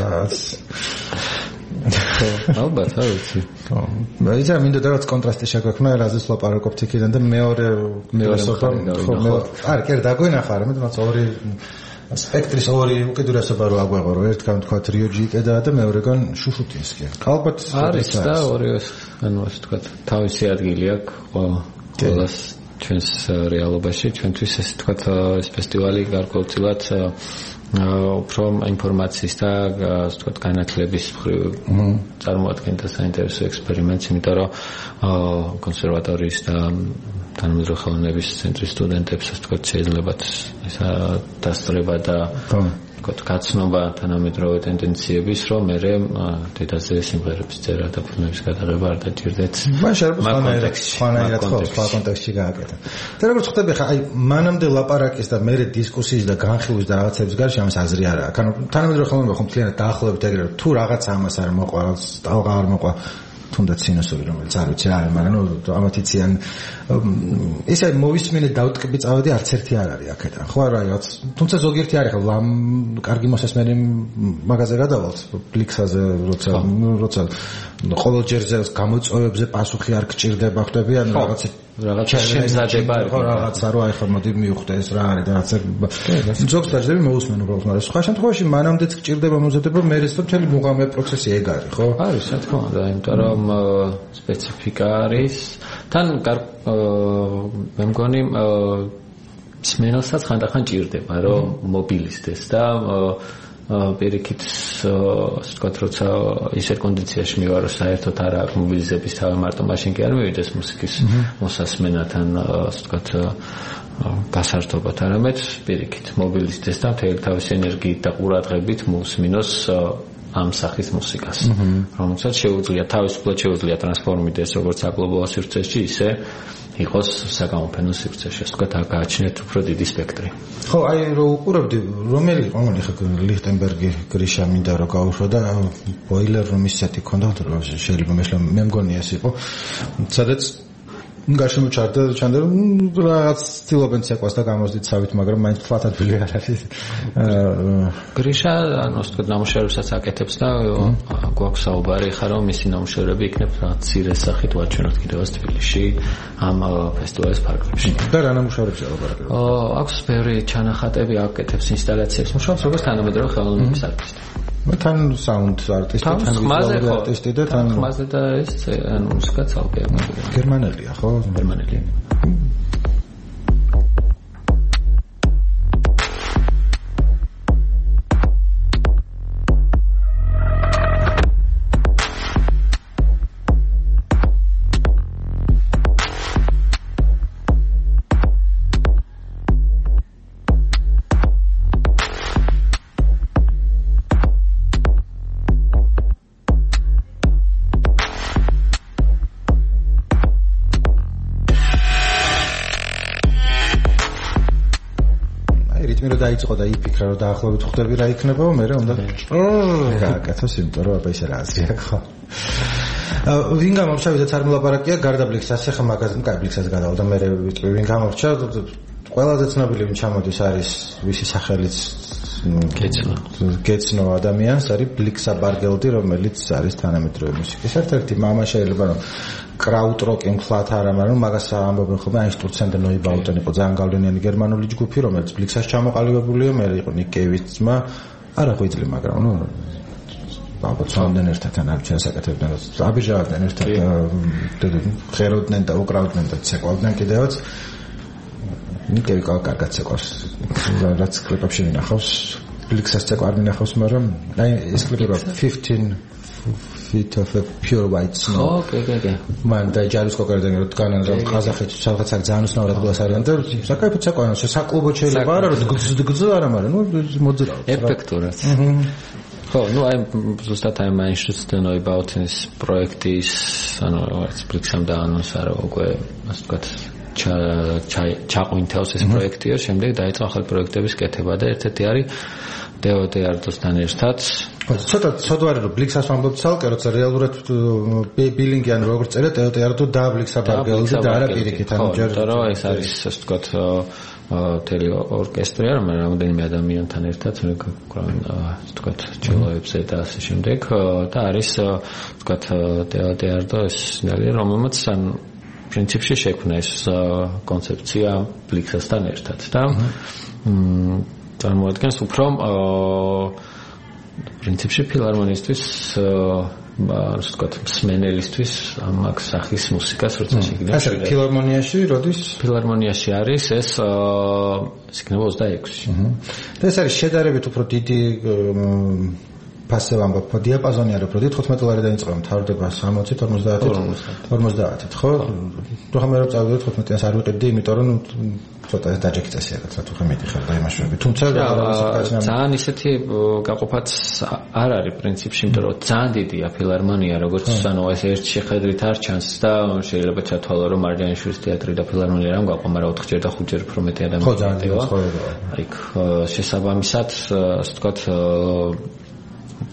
ალბათ არ ვიცი მე ისა მინდა რაღაც კონტრასტი შეგვექმნა რაზეც ლაპარაკობთ იქიდან და მეორე სოფა არ კი დაგვენახა რა მე თვითონ ორი სპექტრის ორი უკიდურესობა რო აგვეღო რომ ერთგან თქვა რიო ჯიკედა და მეორეგან შუშუტინსკი ალბათ არის და ორივე ანუ ასე თქვა თავისი ადგილი აქვს ყველას ჩვენს რეალობაში ჩვენთვის ეს თქვათ ეს ფესტივალი გარკვეულწილად უფრო ინფორმაციის და ასე თქვათ განათლების მხრივ წარმოადგენდა საინტერესო ექსპერიმენტს იმიტომ რომ კონსერვატორიის და თანამედროვე ხელოვნების ცენტრის სტუდენტებს ასე თქვათ შეიძლებათ ისა დასწრება და თქვათ გაცნობა თანამედროვე ტენდენციების რომ მერე დედაზე სიმღერების წერა და ფილმების გადაღება არ დაჭირდეთ სხვანაირად სხვა კონტექსტში გააკეთა და როგორც ხვდები ხა აი მანამდე ლაპარაკის და მერე დისკუსიის და განხილვის და რაღაცების გარშემო ამას აზრი არ აქვს ანუ თანამედროვე ხელოვნება ხომ მთლიანად დაახლოებით ეგრე თუ რაღაც ამას არ მოყვა ტალღა არ მოყვა თუნდაც სინოსური რომელიც არ ვიცი რა არის მაგრამ ამათიციან ისე მოვისმენე დავტკბი წავედი არც ერთი არ არის აქედან ხო არა რაღაც თუმცა ზოგიერთი არის ხო კარგი მოსასმენი მაგაზე გადავალთ ფლიქსაზე როცა ყოველ ჯერზე გამოწვევებზე პასუხი არ გჭირდება ხვდები ან რაღაც რაღაცა შემზადება არის. ხო, რაღაცა რო აი ხო მოდი მივხვდე ეს რა არის და რაღაცა ზოგს დაждები მოусმენ უბრალოდ, მაგრამ სხვა შემთხვევაში მანამდეც გჭირდება მომზადება, მე ეს მთელი მუღამე პროცესი ეგ არის, ხო? არის, რა თქმა უნდა, იმიტომ რომ სპეციფიკა არის. თან მე მგონი სმენელსაც ხანდახან ჭირდება, რომ მობილიზდეს და პირიქით ასე ვთქვათ, როცა ისეთ კონდიციაში მივარ, რომ საერთოდ არ აქვს მობილიზების თავი, მარტო მაშინ კი არ მივიდეს მუსიკის მოსასმენათან, ასე ვთქვათ, გასართობად, არამედ პირიქით მობილიზდეს და მთელი თავის ენერგიით და ყურადღებით მოусმინოს ამ სახის მუსიკას, რომელსაც თავისუფლად შეუძლია ტრანსფორმირდეს როგორც გლობალურ სივრცეში, ისე იყოს საგამოფენო სივრცეში, ასე ვთქვათ, გააჩნიათ უფრო დიდი სპექტრი. ხო, აი რომ უყურებდი, რომელი იყო ხა ლიხტენბერგი გრიშა მინდა რომ გაუშვა და ბოილერ რუმის სეტი ქონდა, რომ შეიძლება მე მგონი ეს იყო, სადაც გარშემო ჩანდა რომ რაღაც ცდილობენ ცეკვას და გამოსდით სავით, მაგრამ მაინც ფლათადვილი არ არის. გრიშა, ანუ ასე ვთქვათ, ნამუშევრებსაც აკეთებს და გვაქვს საუბარი ხა რომ მისი ნამუშევრები იქნებ რაღაც ცირე სახით ვაჩვენოთ კიდევაც თბილისში ამ ფესტივალის ფარგლებში. და რა ნამუშევრებს ელაპარაკებთ? აქვს ბევრი ჩანახატები, აკეთებს ინსტალაციებს, მუშაობს როგორც თანამედროვე ხელოვნების არტისტი. თან საუნდ არტისტი, თან ვიზუალური არტისტი და თან ხმაზე და ეს ანუ მუსიკაც ალბათ. გერმანელია, ხო? გერმანელია. დაიწყო და იფიქრა რომ დაახლოებით ხვდები რა იქნება, მე უნდა გააკეთოს, იმიტომ რომ აბა ისე რა აზრია, ხო. ვინ გამორჩა, ვიდრე არ მოლაპარაკია, გარდა ბლიქსაც, ახლა მაგაზინ კაი ბლიქსაც გადავალ და მე ვიტყვი ვინ გამორჩა, ყველაზე ცნობილი ვინ ჩამოდის არის ვისი სახელიც გეცნო ადამიანს არის ბლიქსა ბარგელდი, რომელიც არის თანამედროვე მუსიკის ერთ-ერთი მამა, შეიძლება რომ კრაუტროკინგ ფლათ არა, მაგრამ მაგას ამბობენ ხოლმე აინშტურცენ და ნოიბაუტენ იყო ძალიან გავლენიანი გერმანული ჯგუფი, რომელიც ბლიქსას ჩამოყალიბებულია, მე იყო ნიკ კეივის ძმა, არა ღვიძლი, მაგრამ ნუ ალბათ სამდენ ერთად ანალიზს აკეთებდნენ, აბიჟავდნენ ერთად ხეროდნენ და უკრავდნენ და ცეკვავდნენ კიდევაც. ნიკევი კარგად ცეკვავს, რაც კლიპებში მინახავს, ბლიქსას ცეკვა არ მინახავს, მაგრამ აი ეს კლიპი 15 feet of a pure white snow. Okay. მან და ჯარის კოკერდენ რო დგანან რა ყაზახეთში რაღაც ძალიან უცნაურად გულას არიან და საკაიფო ცეკვაა, საკლუბო შეიძლება არა რომ გძ არა, მაგრამ ნუ მოძრაობს. ეფექტურად. ხო, ნუ აი ზუსტად აი მაინშტუცენ ნოიბაუტენის პროექტის, ანუ რაც ბლიქსამ დაანონსა რომ უკვე ასე ვთქვათ ჩაყვინთავს ეს პროექტია, შემდეგ დაიწყო ახალი პროექტების კეთება და ერთ-ერთი არის დეოდე არტოსთან ერთად. ცოტა არის რომ ბლიქსას ვამბობთ ცალკე, როცა რეალურად ბილინგი ან როგორც წერა დეოდე არტო და ბლიქსა ბარგელდი და არა პირიქით, ანუ ჯერ რომ ეს არის ასე ვთქვათ მთელი ორკესტრი, მაგრამ რამდენიმე ადამიანთან ერთად კრავენ ასე ვთქვათ ჩელოებზე და ასე შემდეგ და არის ვთქვათ დეოდე არტო ეს ნელი რომელმაც პრინციპში შექმნა ეს კონცეფცია ბლიქსასთან ერთად და წარმოადგენს უფრო პრინციპში ფილარმონისტვის ასე ვთქვათ მსმენელისთვის ამ სახის მუსიკას როცა შეგიძლია. ასე ფილარმონიაში როდის? ფილარმონიაში არის ეს იქნება 26-ში. და ეს არის შედარებით უფრო დიდი ფასე ვამბობ, დიაპაზონი არის უფრო დიდი, 15 ლარი დაიწყება, მთავრდება 60-ით, 50-ით, ხო? თუ მე რომ წავიდე 15-ს არ ვიყიდი, იმიტომ რომ ცოტა ეს დაჯექი წესია, რა თქმა უნდა, მეტი ხარ დაიმაშავები. თუმცა ძალიან ისეთი გაყოფაც არ არის პრინციპში, იმიტომ რომ ძალიან დიდია ფილარმონია, როგორც ანუ ეს ერთი შეხედვით არ ჩანს და შეიძლება ჩათვალო, რომ მარჯანიშვილის თეატრი და ფილარმონია რამ გაყვა, მაგრამ 4-ჯერ და 5-ჯერ უფრო მეტი ადამიანი. აი შესაბამისად, ასე ვთქვათ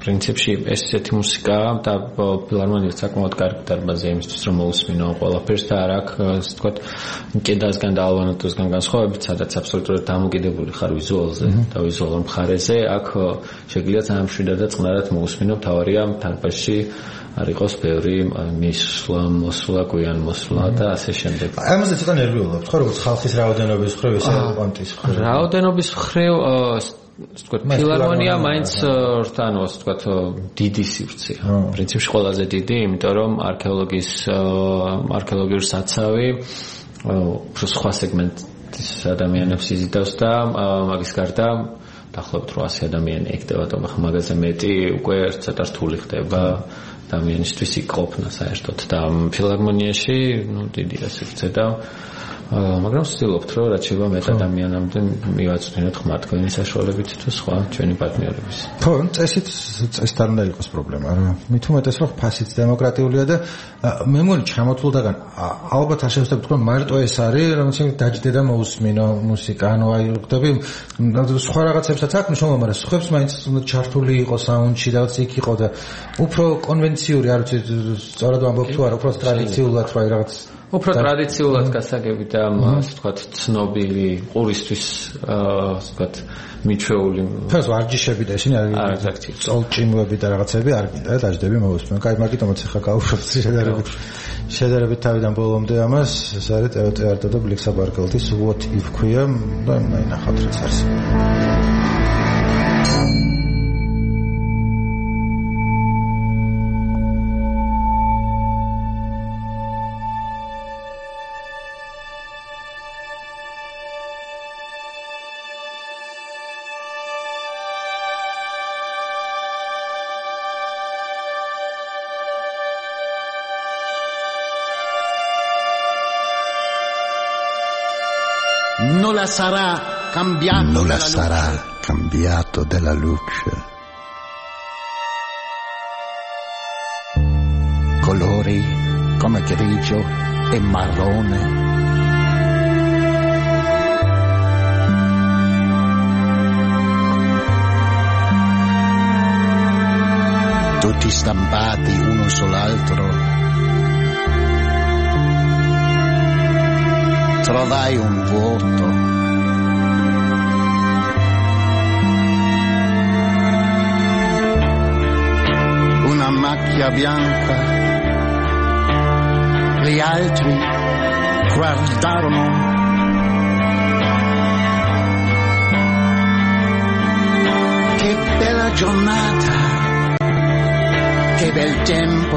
პრინციპში ესეთი მუსიკა და ფილარმონია საკმაოდ კარგი დარბაზია იმისთვის რომ მოусმინო ყველაფერს და არ აქვს ასე ვთქვათ კედასგან და ალბანოტოსგან განსხვავებით სადაც აბსოლუტურად დამოკიდებული ხარ ვიზუალზე და ვიზუალურ მხარეზე აქ შეგიძლია ძალიან მშვიდად და წყნარად მოусმინო თავარია დარბაზში არ იყოს ბევრი მოსვლა გვიან მოსვლა და ასე შემდეგ. ამაზე ცოტა ნერვიულობთ ხო როგორც ხალხის რაოდენობის მხრივ ისე კვანტის მხრივ. რაოდენობის მხრივ ვთქვათ ფილარმონია მაინც ანუ ასე ვთქვათ დიდი სივრცეა. პრინციპში ყველაზე დიდი, იმიტომ რომ არქეოლოგიური საცავი უფრო სხვა სეგმენტის ადამიანებს იზიდავს და მაგის გარდა დაახლოებით 800 ადამიანი ეკდება და მაგაზე მეტი უკვე ცოტა რთული ხდება ადამიანისთვის იყოფნა საერთოდ და ფილარმონიაში დიდია სივრცე და მაგრამ ვცდილობთ რომ რაც შეიძლება მეტ ადამიანამდე მივაწვდინოთ ხმა თქვენი საშუალებით თუ სხვა ჩვენი პარტნიორების. ხო, წესთან უნდა იყოს პრობლემა რა. მით უმეტეს რომ ფასიც დემოკრატიულია და მე მგონი ჩამოთვლოდაგან ალბათ არ შევსწრებთ რომ მარტო ეს არის რომელიც დაჯდე და მოусმინო მუსიკა ანუ აი ხვდები სხვა რაღაცებსაც აქვს მნიშვნელობა მაგრამ სხვებს მაინც უნდა ჩართული იყოს საუნდში და იქ იყო და უფრო კონვენციური არ ვიცი სწორად ვამბობ თუ არა უფრო ტრადიციულად რა რაღაც უფრო ტრადიციულად გასაგები და ასე ვთქვათ ცნობილი ყურისთვის ასე ვთქვათ მიჩვეული ფას ვარჯიშები და ისინი არის წოლჭიმოები და რაღაცები არ გინდა და დაждები მოусმენ. კაი მაგიტომაც ახლა გავუშვებთ შედარებით თავიდან ბოლომდე ამას ეს არის ტეატრი და ბლექსაბარგელთის what if ქვია და მაინახავთ რაც არის. Non la sarà cambiato della luce. Colori come grigio e marrone. Tutti stampati uno sull'altro. Trovai un vuoto. Una macchia bianca. Gli altri guardarono. Che bella giornata. Che bel tempo.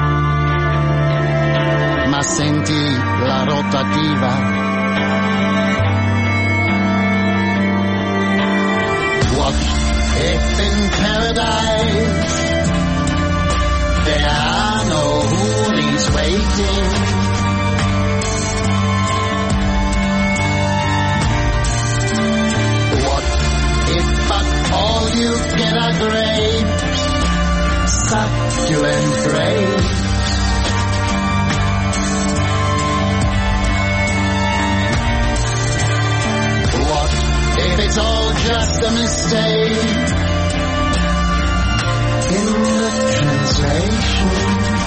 Ma sentì la rotativa. What if in paradise there are no hoonies waiting? What if but all you get are grapes, succulent grapes? If it's all just a mistake in the translation.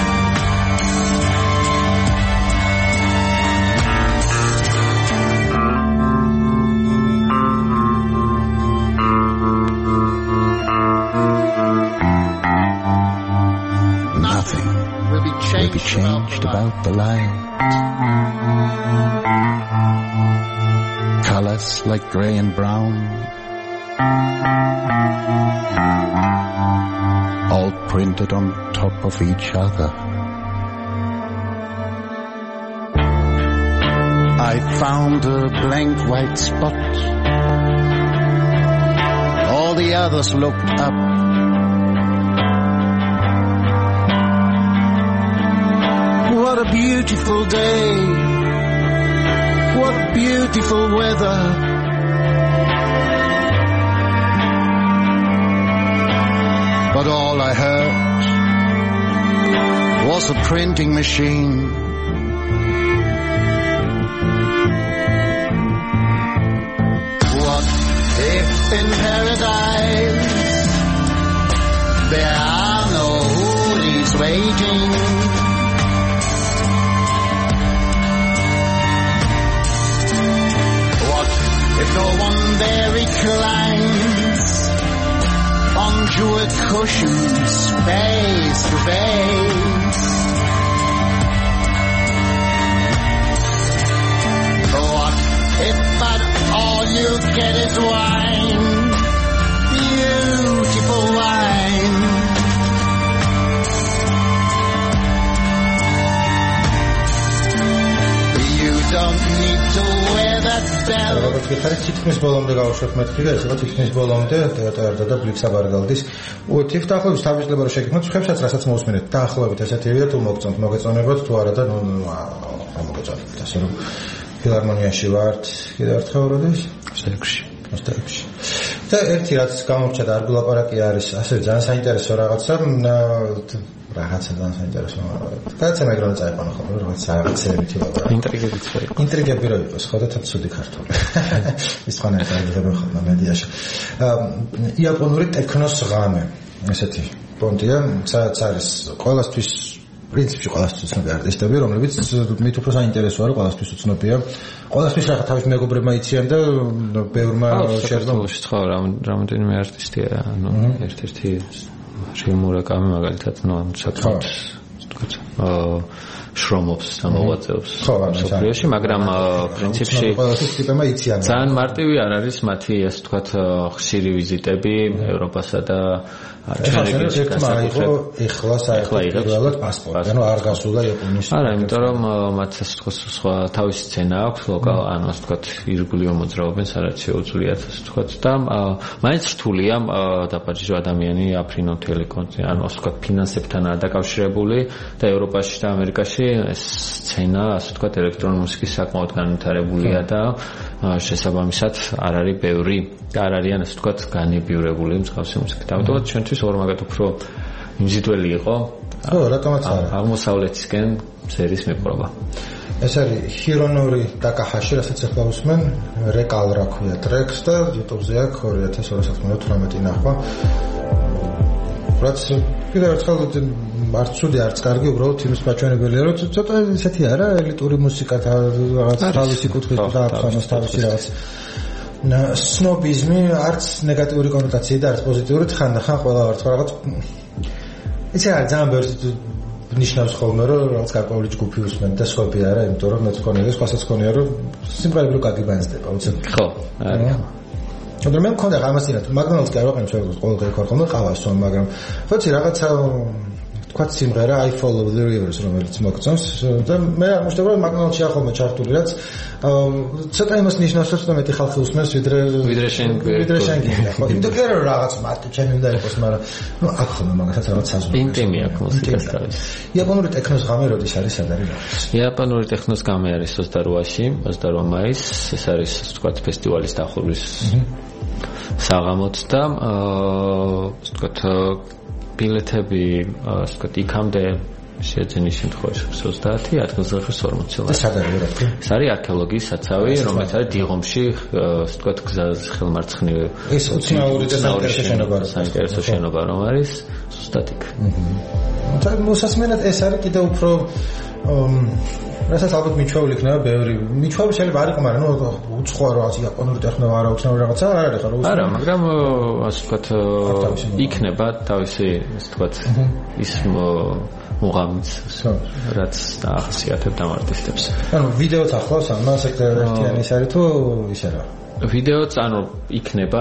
Nothing will be changed about the light. Colors like gray and brown, all printed on top of each other. I found a blank white spot. All the others looked up. What a beautiful day. What beautiful weather. But all I heard was a printing machine. What if in paradise There are no hoolies waiting. What if no one there reclines onto a cushion face to face? What if at all you get is wine, beautiful wine? You don't need to wear that bell. როგორც გითხარით, თითქმის ბოლომდე გავუშვებ მეთქი და ესაა თითქმის ბოლომდე ტეატრდა და ბლიქსა ბარგალდის. თვით დაახლოებით თავისუფლება რო შეგექმნათ, ხებსაც რასაც მოусმინეთ. დაახლოებით ესეთივეა თუ მოგეწონებათ თუ არა და მოგეწონებათ. ასე რომ ფილარმონიაში ვართ კიდევ ერთხელ როდის? 26. და ერთი რაც გამორჩა და არ გულაპარაკი არის, ასე ძალიან საინტერესო რაღაცა, ძალიან საინტერესო. კაცი მაგრამ წაიყვანა ხოლმე რაღაც რაღაცეებით ილაპარაკა. ინტრიგები რო იყოს, ხო და თაცუდი ქართული. ის ხანა შეიძლება ხოლმე მედიაში. იაპონური ტექნოს ღამე, ესეთი პონტია, სადაც არის ყველასთვის პრინციპში ყველასთვის ცნობილი არტისტები, რომლებიც მით უფრო საინტერესოა, რომ ყველასთვის უცნობია. ყველასთვის რა თავის მეგობრებმა იციან და ბევრმა შეერთა. ხო, რამდენიმე არტისტია, ანუ ერთ-ერთი შიმურაკამი მაგალითად, ამ საკუთარ შრომობს, ამოვაწევს სოფლიოში, მაგრამ პრინციპში ძალიან მარტივი არ არის მათი, ასე ვთქვათ, ხშირი ვიზიტები ევროპასა და ჩერეგიაში გასაკუთრებით. ეხლა საერთოდ პასპორტი, ანუ არ გასულა იაპონიაში. არა, იმიტომ რომ მათ ასე ვთქვათ, სხვა თავისი სცენა აქვს, ლოკალ, ანუ ასე ვთქვათ, ირგვლივ მოძრაობენ, სადაც შეუძლიათ, ასე ვთქვათ, და მაინც რთულია დაპატიჟო ადამიანი აფრინოთელი კონტი, ანუ ასე ვთქვათ, ფინანსებთანაა დაკავშირებული და ევროპაში და ამერიკაში ეს სცენა, ასე ვთქვათ, ელექტრონული მუსიკის საკმაოდ განვითარებულია და შესაბამისად არ არის ბევრი და არ არიან, ასე ვთქვათ, განებიურებული მსგავსი მუსიკით. ამიტომაც ჩვენთვის ორმაგად უფრო მიმზიდველი იყო. ხო, რატომაც არა. აღმოსავლეთისკენ სერის მიპყრობა. ეს არის ჰირონორი ტაკაჰაში, რასაც ახლა უსმენ, რეკალრა ქვია ტრეკს და YouTube-ზე აქვს 2018 ნახვა. რაც კიდევ ერთხელ არც ცუდი არც კარგი, უბრალოდ იმის მაჩვენებელია, რომ ცოტა ისეთი არა, ელიტური მუსიკა რაღაც თავისი კუთხით დააყენოს თავისი რაღაც სნობიზმი, არც ნეგატიური კონოტაციით და არც პოზიტიური, ხანდახან ყველა რაღაც იცი არა, ძალიან ბევრი ნიშნავს ხოლმე, რომ რაღაც გარკვეული ჯგუფი უსმენ და სხვები არა, იმიტომ რომ მეც მქონია, სხვასაც მქონია, რომ სიმღერები რო გაგიბანზდება, უცებ. ხო, არა. მაგრამ მე მქონდა გამასინა, მაგდონალდს კი არ ვაყენებ შეგვიძლია ყოველ დღე ხოლმე ყავას სვამ, მაგრამ ხოცი რაღაცა თქვათ სიმღერა I Follow the Rivers, რომელიც მოგწონს და მე აღმოჩნდება, რომ მაგდონალდში ახალმე ჩართული რაც ცოტა იმას ნიშნავს, რომ მეტი ხალხი უსმენს ვიდრე შენ გინდა, ხო? იმიტომ რომ რაღაც მარტო ჩემი უნდა იყოს, მაგრამ ნუ აქ ხოლმე მაგასაც რაღაც საზღვარი. ინტიმი აქვს მუსიკას თავის. იაპონური ტექნოს ღამე როდის არის, სად არის? იაპონური ტექნოს ღამე არის 28-ში, 28 მაისს, ეს არის, ასე ვთქვათ, ფესტივალის დახურვის საღამოც და ასე ვთქვათ, ბილეთები, ასე ვთქვათ, იქამდე შეძენის შემთხვევაში 30, ადგილზე 40 ლარი. სად არის რა თქმა უნდა? ეს არის არქეოლოგიის საცავი, რომელიც არის დიღომში, ასე ვთქვათ, გზაზე ხელმარცხნივ. ეს უცნაური და საინტერესო შენობა რომ არის, ზუსტად იქ. და მოსასმენად ეს არის კიდევ უფრო რასაც ალბათ მიჩვეული იქნება ბევრი. მიჩვეული შეიძლება არ იყო, მაგრამ ნუ უცხოა რაღაც იაპონური ტექნო არა, უცნაური რაღაცა არ არის ხო? არა, მაგრამ ასე ვთქვათ, იქნება თავისი, ასე ვთქვათ, ის მუღამიც, რაც ახასიათებდა ამ არტისტებს. ანუ ვიდეოც ახლავს ამას, ერთიანი ის არის თუ ისე რა? ვიდეოც, ანუ იქნება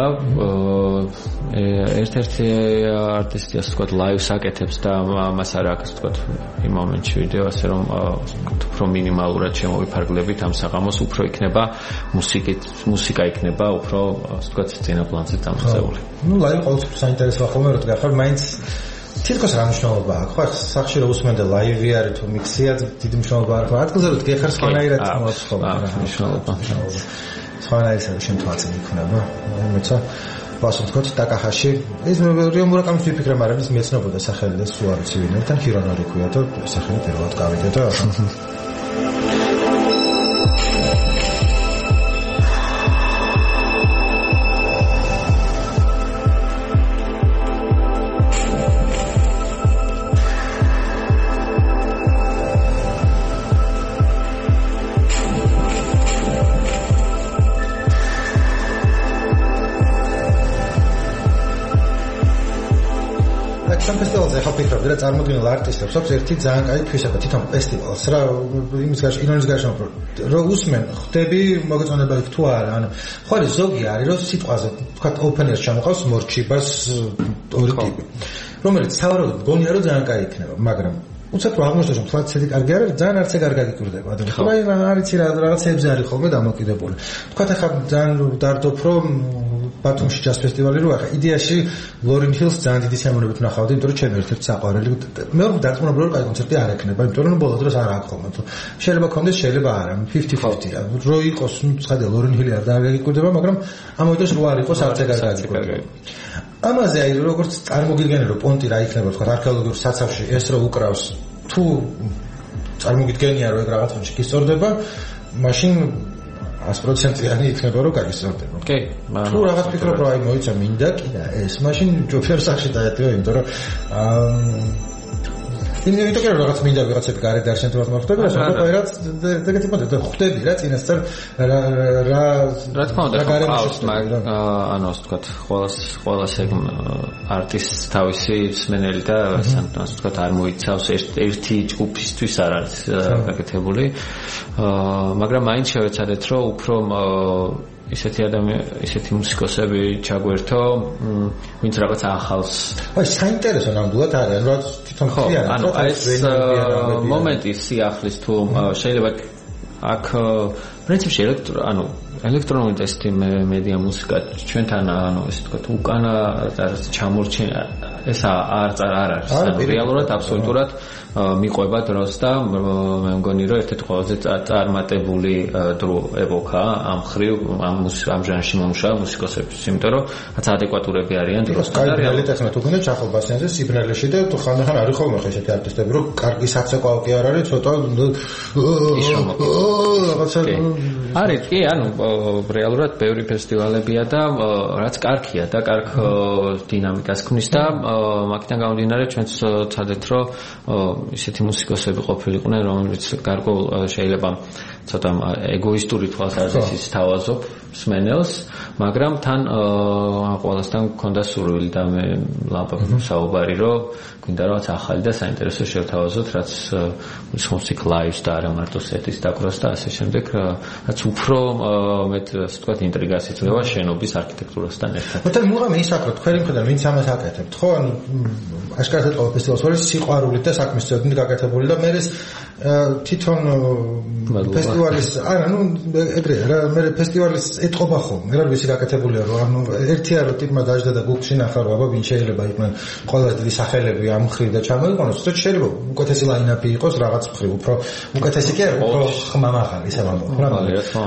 ერთ-ერთი არტისტი, ასე ვთქვათ, ლაივს აკეთებს და ამას არ აქვს, ვთქვათ, იმ მომენტში ვიდეო, ასე რომ უფრო მინიმალურად შემოვიფარგლებით ამ საღამოს, უფრო იქნება მუსიკა იქნება უფრო, ასე ვთქვათ, სცენა პლანზე დამზადებული. ნუ ლაივი ყოველთვის საინტერესოა ხოლმე, რომ გახარ მაინც თითქოს რა მნიშვნელობა აქვს? ხო, სახში რო უსმენდა ლაივი არის თუ მიქსია, დიდი მნიშვნელობა არ აქვს. ადგილზე რო გეხარ სხვანაირად მოაწყობა რა მნიშვნელობა. სხვანაირად შემთხვევაში იქნება. მეცა ვასო ვთქვათ, ტაკაჰაში ეს რიო მურაკამის ვიფიქრე, მაგრამ ის მეცნობოდა სახელი და სულ არ ვიცი ვინ ერთთან ჰირონორი ქვია და სახელი პირველად გავიგე და Ჩვენ ფესტივალზე ახლა ვფიქრობდი, რა წარმოდგენილ არტისტებს აქვს ერთი ძალიან კაი თვისება თვითონ ფესტივალს, რა იმის გარშემო, ირონის გარშემო, რომ უსმენ, ხვდები მოგეწონება იქ თუ არა, ანუ ხო არის ზოგი არის, რომ სიტყვაზე, თქვა open air ჩამოყავს მორჩიბას ორი ტიპი, რომელიც სავარაუდოდ გონია რომ ძალიან კაი იქნება, მაგრამ უცებ რომ აღმოჩნდეს რომ თვალს ცედი კარგი არის, ძალიან არც ეგ არ გაგიკვირდება ადამიანი. ხო აი არიცი რა რაღაცებზე არის ხოლმე დამოკიდებული. თქვა ახლა ძალიან დარდობ რომ ბათუმში ჯაზ ფესტივალი რო ახლა იდეაში ლორენ ჰილს ძალიან დიდი სიამოვნებით ვნახავდი, იმიტომ რომ ჩემი ერთ-ერთი საყვარელი მეორე დარწმუნებული რომ კაი კონცერტი არ ექნება, იმიტომ რომ ბოლო დროს არ აქვს ხოლმე. შეიძლება კონდეს, შეიძლება არა, 50-50-ა. რო იყოს, ცხადია ლორენ ჰილი არ დაგიკვირდება, მაგრამ ამოიდოს რო არ იყოს არც ეგ არ გაგიკვირდება. ამაზე აი როგორც წარმოგიდგენე რომ პონტი რა იქნება თქვა არქეოლოგიურ საცავში ეს რო უკრავს თუ წარმოგიდგენია რომ ეგ რაღაც ფონში გისწორდება მაშინ 100%-იანი იქნება რომ გაგისწორდება. კი, თუ რაღაც ფიქრობ რომ აი მოიცა მინდა კი და ეს მაშინ ჯოფერ სახში დაეთეო იმიტომ რომ იმიტომ რომ რაღაც მინდა ვიღაცები გარეთ დარჩენ თუ რა ხდება, რა რაც ეგეთი პონტი და ხვდები რა წინასწარ რა თქმა უნდა ყავს, ანუ ასე ვთქვათ, ყველას ეგ არტისტს თავისი მსმენელი და სამთანს ვთქვათ არ მოიცავს ერთი ჯგუფისთვის არ არის გაკეთებული. მაგრამ მაინც შევეცადეთ რომ უფრო ისეთი მუსიკოსები ჩაგვერთო, ვინც რაღაც ახალს. აი, საინტერესო ნამდვილად არის, რა თვითონ ხია. ანუ ეს მომენტი სიახლის თუ შეიძლება აქ პრინციპში ელექტრონული ტესტი მედია მუსიკა ჩვენთან ანუ ესე ვთქვათ უკანა ჩამორჩენა ეს არ არის. რეალურად აბსოლუტურად მიყვება დროს და მე მგონი რომ ერთ-ერთი ყველაზე წარმატებული დრო ეპოქა ამ ხრივ ამ ჟანრში მომუშავე მუსიკოსების, იმიტომ რომ რაც ადეკვატურები არიან დროსთან და რეალიტეტთან თუ გინდა ჩახალ ბასიანზე სიბნელეში და თუ ხანდახან არის ხოლმე ესეთი არტისტები რომ კარგი საცეკვაო კი არ არის, ცოტა არის კი, ანუ რეალურად ბევრი ფესტივალებია და რაც კარგია და კარგ დინამიკას ქმნის და მაგიდან გამომდინარე ჩვენც ვცადეთ რომ ისეთი მუსიკოსები ყოფილიყვნენ, რომლებიც გარკვეულ შეიძლება ცოტა ეგოისტური თვალსაზრისით თავაზობ მსმენელს, მაგრამ თან ყველასთან მქონდა სურვილი და მე ლაპარაკობ საუბარი რომ გვინდა რაღაც ახალი და საინტერესო შევთავაზოთ, რაც მუსიკ ლაივს და არა მარტო სეტის დაკვრას და ასე შემდეგ, რაც უფრო მეტ ასე ვთქვათ ინტრიგას იძლევა შენობის არქიტექტურასთან ერთად. მოდი მუღამი ისაკრო თქვენი მხრიდან ვინც ამას აკეთებთ, ხო? ანუ აშკარად ეთყობა ფესტივალს არის სიყვარულით და საქმის წოდით გაკეთებული და მე ეს თვითონ ფესტივალის არა ნუ ეგრეა რა მე ფესტივალის ეთყობა ხოლმე რა ვიცი გაკეთებულია რომ ანუ ერთია რომ ტიპმა დაждდა და გუქში ნახა რომ აბა ვინ შეიძლება იყვნენ ყველა დიდი სახელები ამ ხრივ და ჩამოიყვანოს თორე შეიძლება უკეთესი ლაინაპი იყოს რაღაც ხრივ უფრო უკეთესი კი არა უფრო ხმამაღალი ისე ვამბობ რა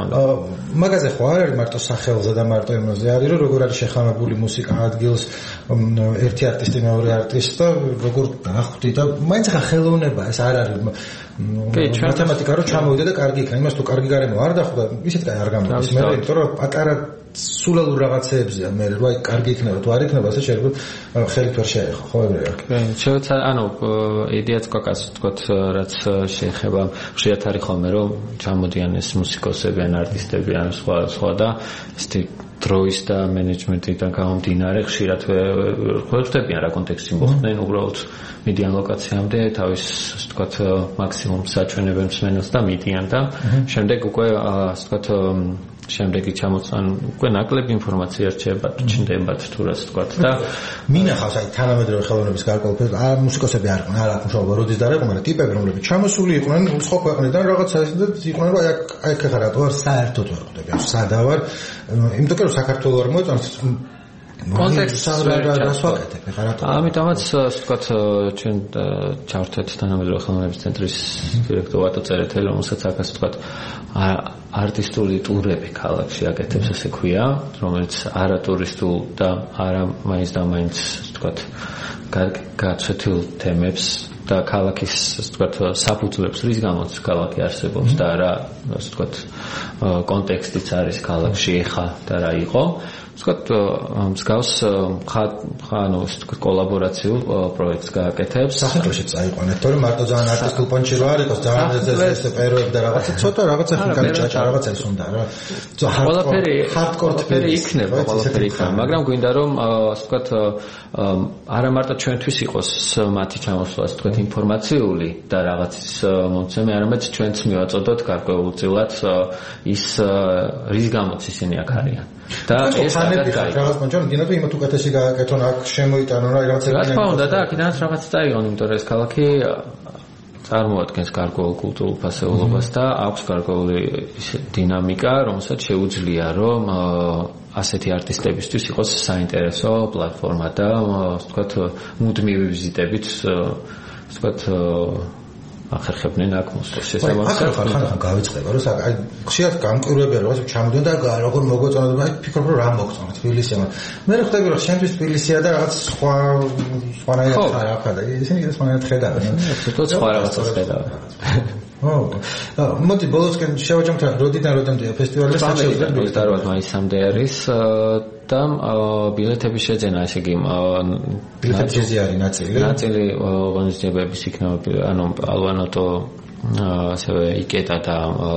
მაგაზე ხო არ არის მარტო სახელზე და მარტო იმაზე არის რომ როგორ არის შეხამებული მუსიკა ადგილს ერთი არტისტი მეორე არტისტი და როგორ დახვდი და მაინც ხა ხელოვნება ეს არ არის მათემატიკა რო ჩამოვიდა და კარგი იქნა იმას თუ კარგი გარემო არ დახვდა ისეთ კაი არ გამოდის მე იმიტომ რომ პატარა სულელურ რაღაცეებზია მე რომ აი კარგი იქნება თუ არ იქნება ასე შეიძლება ხელით ვერ შეეხო ხო ეგრეა შევეცა ანუ იდეაც გაკაც თქვათ რაც შეეხება ხშირად არის ხოლმე რომ ჩამოდიან ეს მუსიკოსები ან არტისტები ან სხვა და ესეთი დროის და მენეჯმენტიდან გამომდინარე ხშირად ხვდებიან რა კონტექსტში მოხდნენ უბრალოდ მიდიან ლოკაციამდე თავის ასე ვთქვათ მაქსიმუმ საჩვენებენ მსმენელს და მიდიან და შემდეგ უკვე ასე ვთქვათ შემდეგი ჩამოწან უკვე ნაკლები ინფორმაცია რჩება ჩნდებათ თუ რას ვთქვათ და მინახავს აი თანამედროვე ხელოვნების გარკვეულ მუსიკოსები არიან არ აქვს მშობა როდის და რა იყო მაგრამ ტიპები რომლებიც ჩამოსული იყვნენ სხვა ქვეყნიდან რაღაცა ისე იყვნენ რომ აი აქ ხარ რატო არ საერთოდ ვერ ხვდები ან სადავარ იმიტომ რომ საქართველოს არ მოეწონს კონტექსტს ამიტომაც ვთქვათ ჩვენ ჩავერთვეთ თანამედროვე ხელოვნების ცენტრის დირექტორ ვატო წერეთელი რომელსაც აქ ასე ვთქვათ არტისტული ტურები ქალაქში აკეთებს ასე ქვია რომელიც არა ტურისტულ და არა მაინც და მაინც ვთქვათ გაცვეთილ თემებს და ქალაქის ასე ვთქვათ საფუძვლებს რის გამოც ქალაქი არსებობს და რა ასე ვთქვათ კონტექსტიც არის ქალაქში ეხა და რა იყო ვთქვათ, მსგავს ანუ კოლაბორაციულ პროექტს გააკეთებს. სახელმწიფოში წაიყვანეთ, თორემ მარტო ძალიან არტისტულ პონჩი რო არ იყოს, ძალიან ეს პერიოდი და რაღაცა ცოტა რაღაცა ხინკალი ჭაჭა რაღაცა ის უნდა რა. ყველაფერი იქნება, მაგრამ გვინდა რომ ასე ვთქვათ, არა მარტო ჩვენთვის იყოს მათი ჩამოსვლა, ასე ვთქვათ, ინფორმაციული და რაღაცის მომცემი, არამედ ჩვენც მივაწოდოთ გარკვეულწილად ის რის გამოც ისინი აქ არიან. და ეს რაღაც პონჩონ დინატო იმათ უკეთესი გააკეთონ აქ შემოიტანონ რა რაღაცა. რა თქმა უნდა და აქედანაც რაღაც წაიღონ, იმიტომ რომ ეს ქალაქი წარმოადგენს გარკვეულ კულტურულ ფასეულობას და აქვს გარკვეული დინამიკა, რომელსაც შეუძლია რომ ასეთი არტისტებისთვის იყოს საინტერესო პლატფორმა და ასე ვთქვათ, მუდმივი ვიზიტებით ასე ვთქვათ ახერხებდნენ აქ მოსვლის შესაბამისად. ხან გავიწყდება, რომ აი ხშირად გამკვირვებია, რომ ჩამოდიან და როგორ მოგვეწონა და აი ფიქრობ რომ რა მოგწონა თბილისია. მე ხვდები რომ შენთვის თბილისია და რაღაც სხვანაირად ხარ და ისინი სხვანაირად ხედავენ. ცოტა სხვა რაღაცას ხედავენ. მოდი ბოლოსკენ შევაჯამთ როდიდან როდემდეა ფესტივალი და საჩევდა 28 მაისამდე არის და ბილეთების შეძენა, ესე იგი ბილეთებზე არის ნაწილი ღონისძიებების იქნება, ანუ ალბანოტო ასევე იკეტა და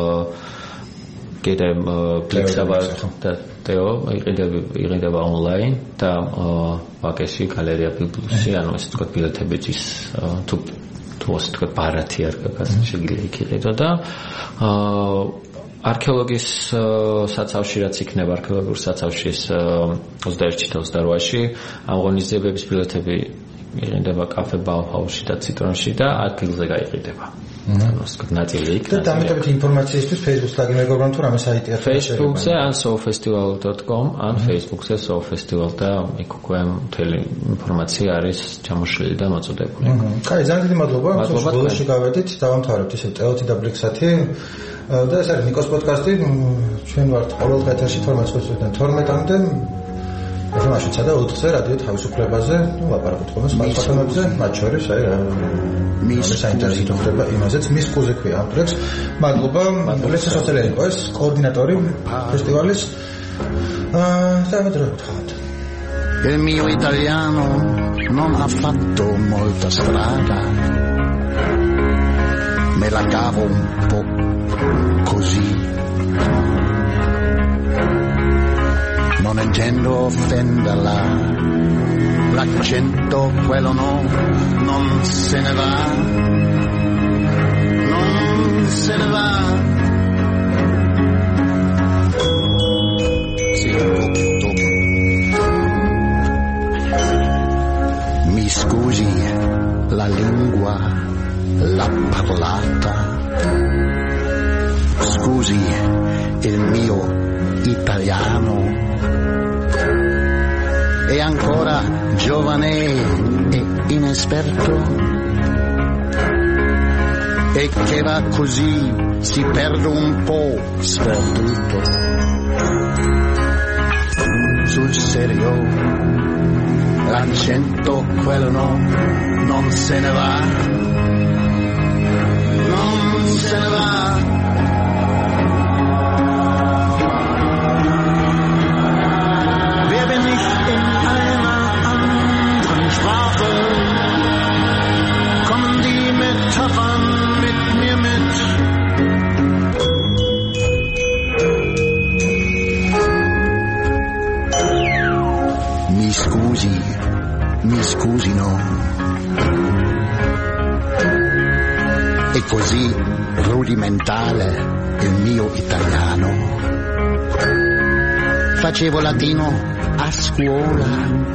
კიდე ფლიქსაბა და თეო იყიდება ონლაინ და ვაკეში გალერეა ბიბლუსი, ანუ ესე ვთქვათ ბილეთებიც თუ ასე ვთქვათ ბარათი არ გაკას შეიძლება იყიდო და არქეოლოგიის საცავში რაც იქნება არქეოლოგიურ საცავშის 21-28-ში ამ ღონისძიებების ბილეთები იყიდება კაფე ბაუჰაუსში და ციტრონში და ადგილზე გაიყიდება. ანუ ასე ნაწილი იქნება. და დამეტებით ინფორმაციისთვის Facebook-ს დაგიმეგობრონ თუ რამე საიტი აქვს Facebook-ზე ან sofestival.com ან Facebook-ზე sofestival და იქ უკვე მთელი ინფორმაცია არის ჩამოშლილი და მოწოდებული. კაი, ძალიან დიდი მადლობა. ბოლოში გავედით, დავამთავრებთ ისე ტეოთი და ბლექსათი. და ეს არის ნიკოს პოდკასტი. ჩვენ ვართ ყოველ ეთერში 12-დან 12-მდე. ინფორმაციისა და 4-ზე რადიო თავისუფლებაზე, ლაპარაკობთ ხოლმე სხვა თემებზე, მათ შორის აი მის საინტერესო ხდება იმაზეც, მის კუზე ქვია ამ პროექტს. მადლობა. ლესა სოციალელი იყო ეს კოორდინატორი ფესტივალის. Salve trovato. Il mio italiano non ha fatto molta strada. Me la cavo un po' così. Non intendo offenderla, l'accento quello no, non se ne va, non se ne va. Sì, un po' dopo. Mi scusi la lingua, la parlata, scusi il mio italiano. È ancora giovane e inesperto e che va così si perde un po' sperduto. Sul serio l'accento quello no, non se ne va, non se ne va. Mi scusi no, è così rudimentale il mio italiano. Facevo latino a scuola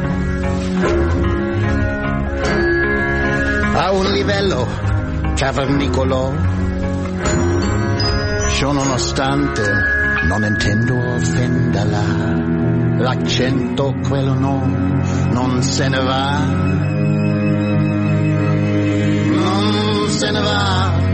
a un livello cavernicolo. Ciò nonostante non intendo offenderla, l'accento quello no, non se ne va, non se ne va.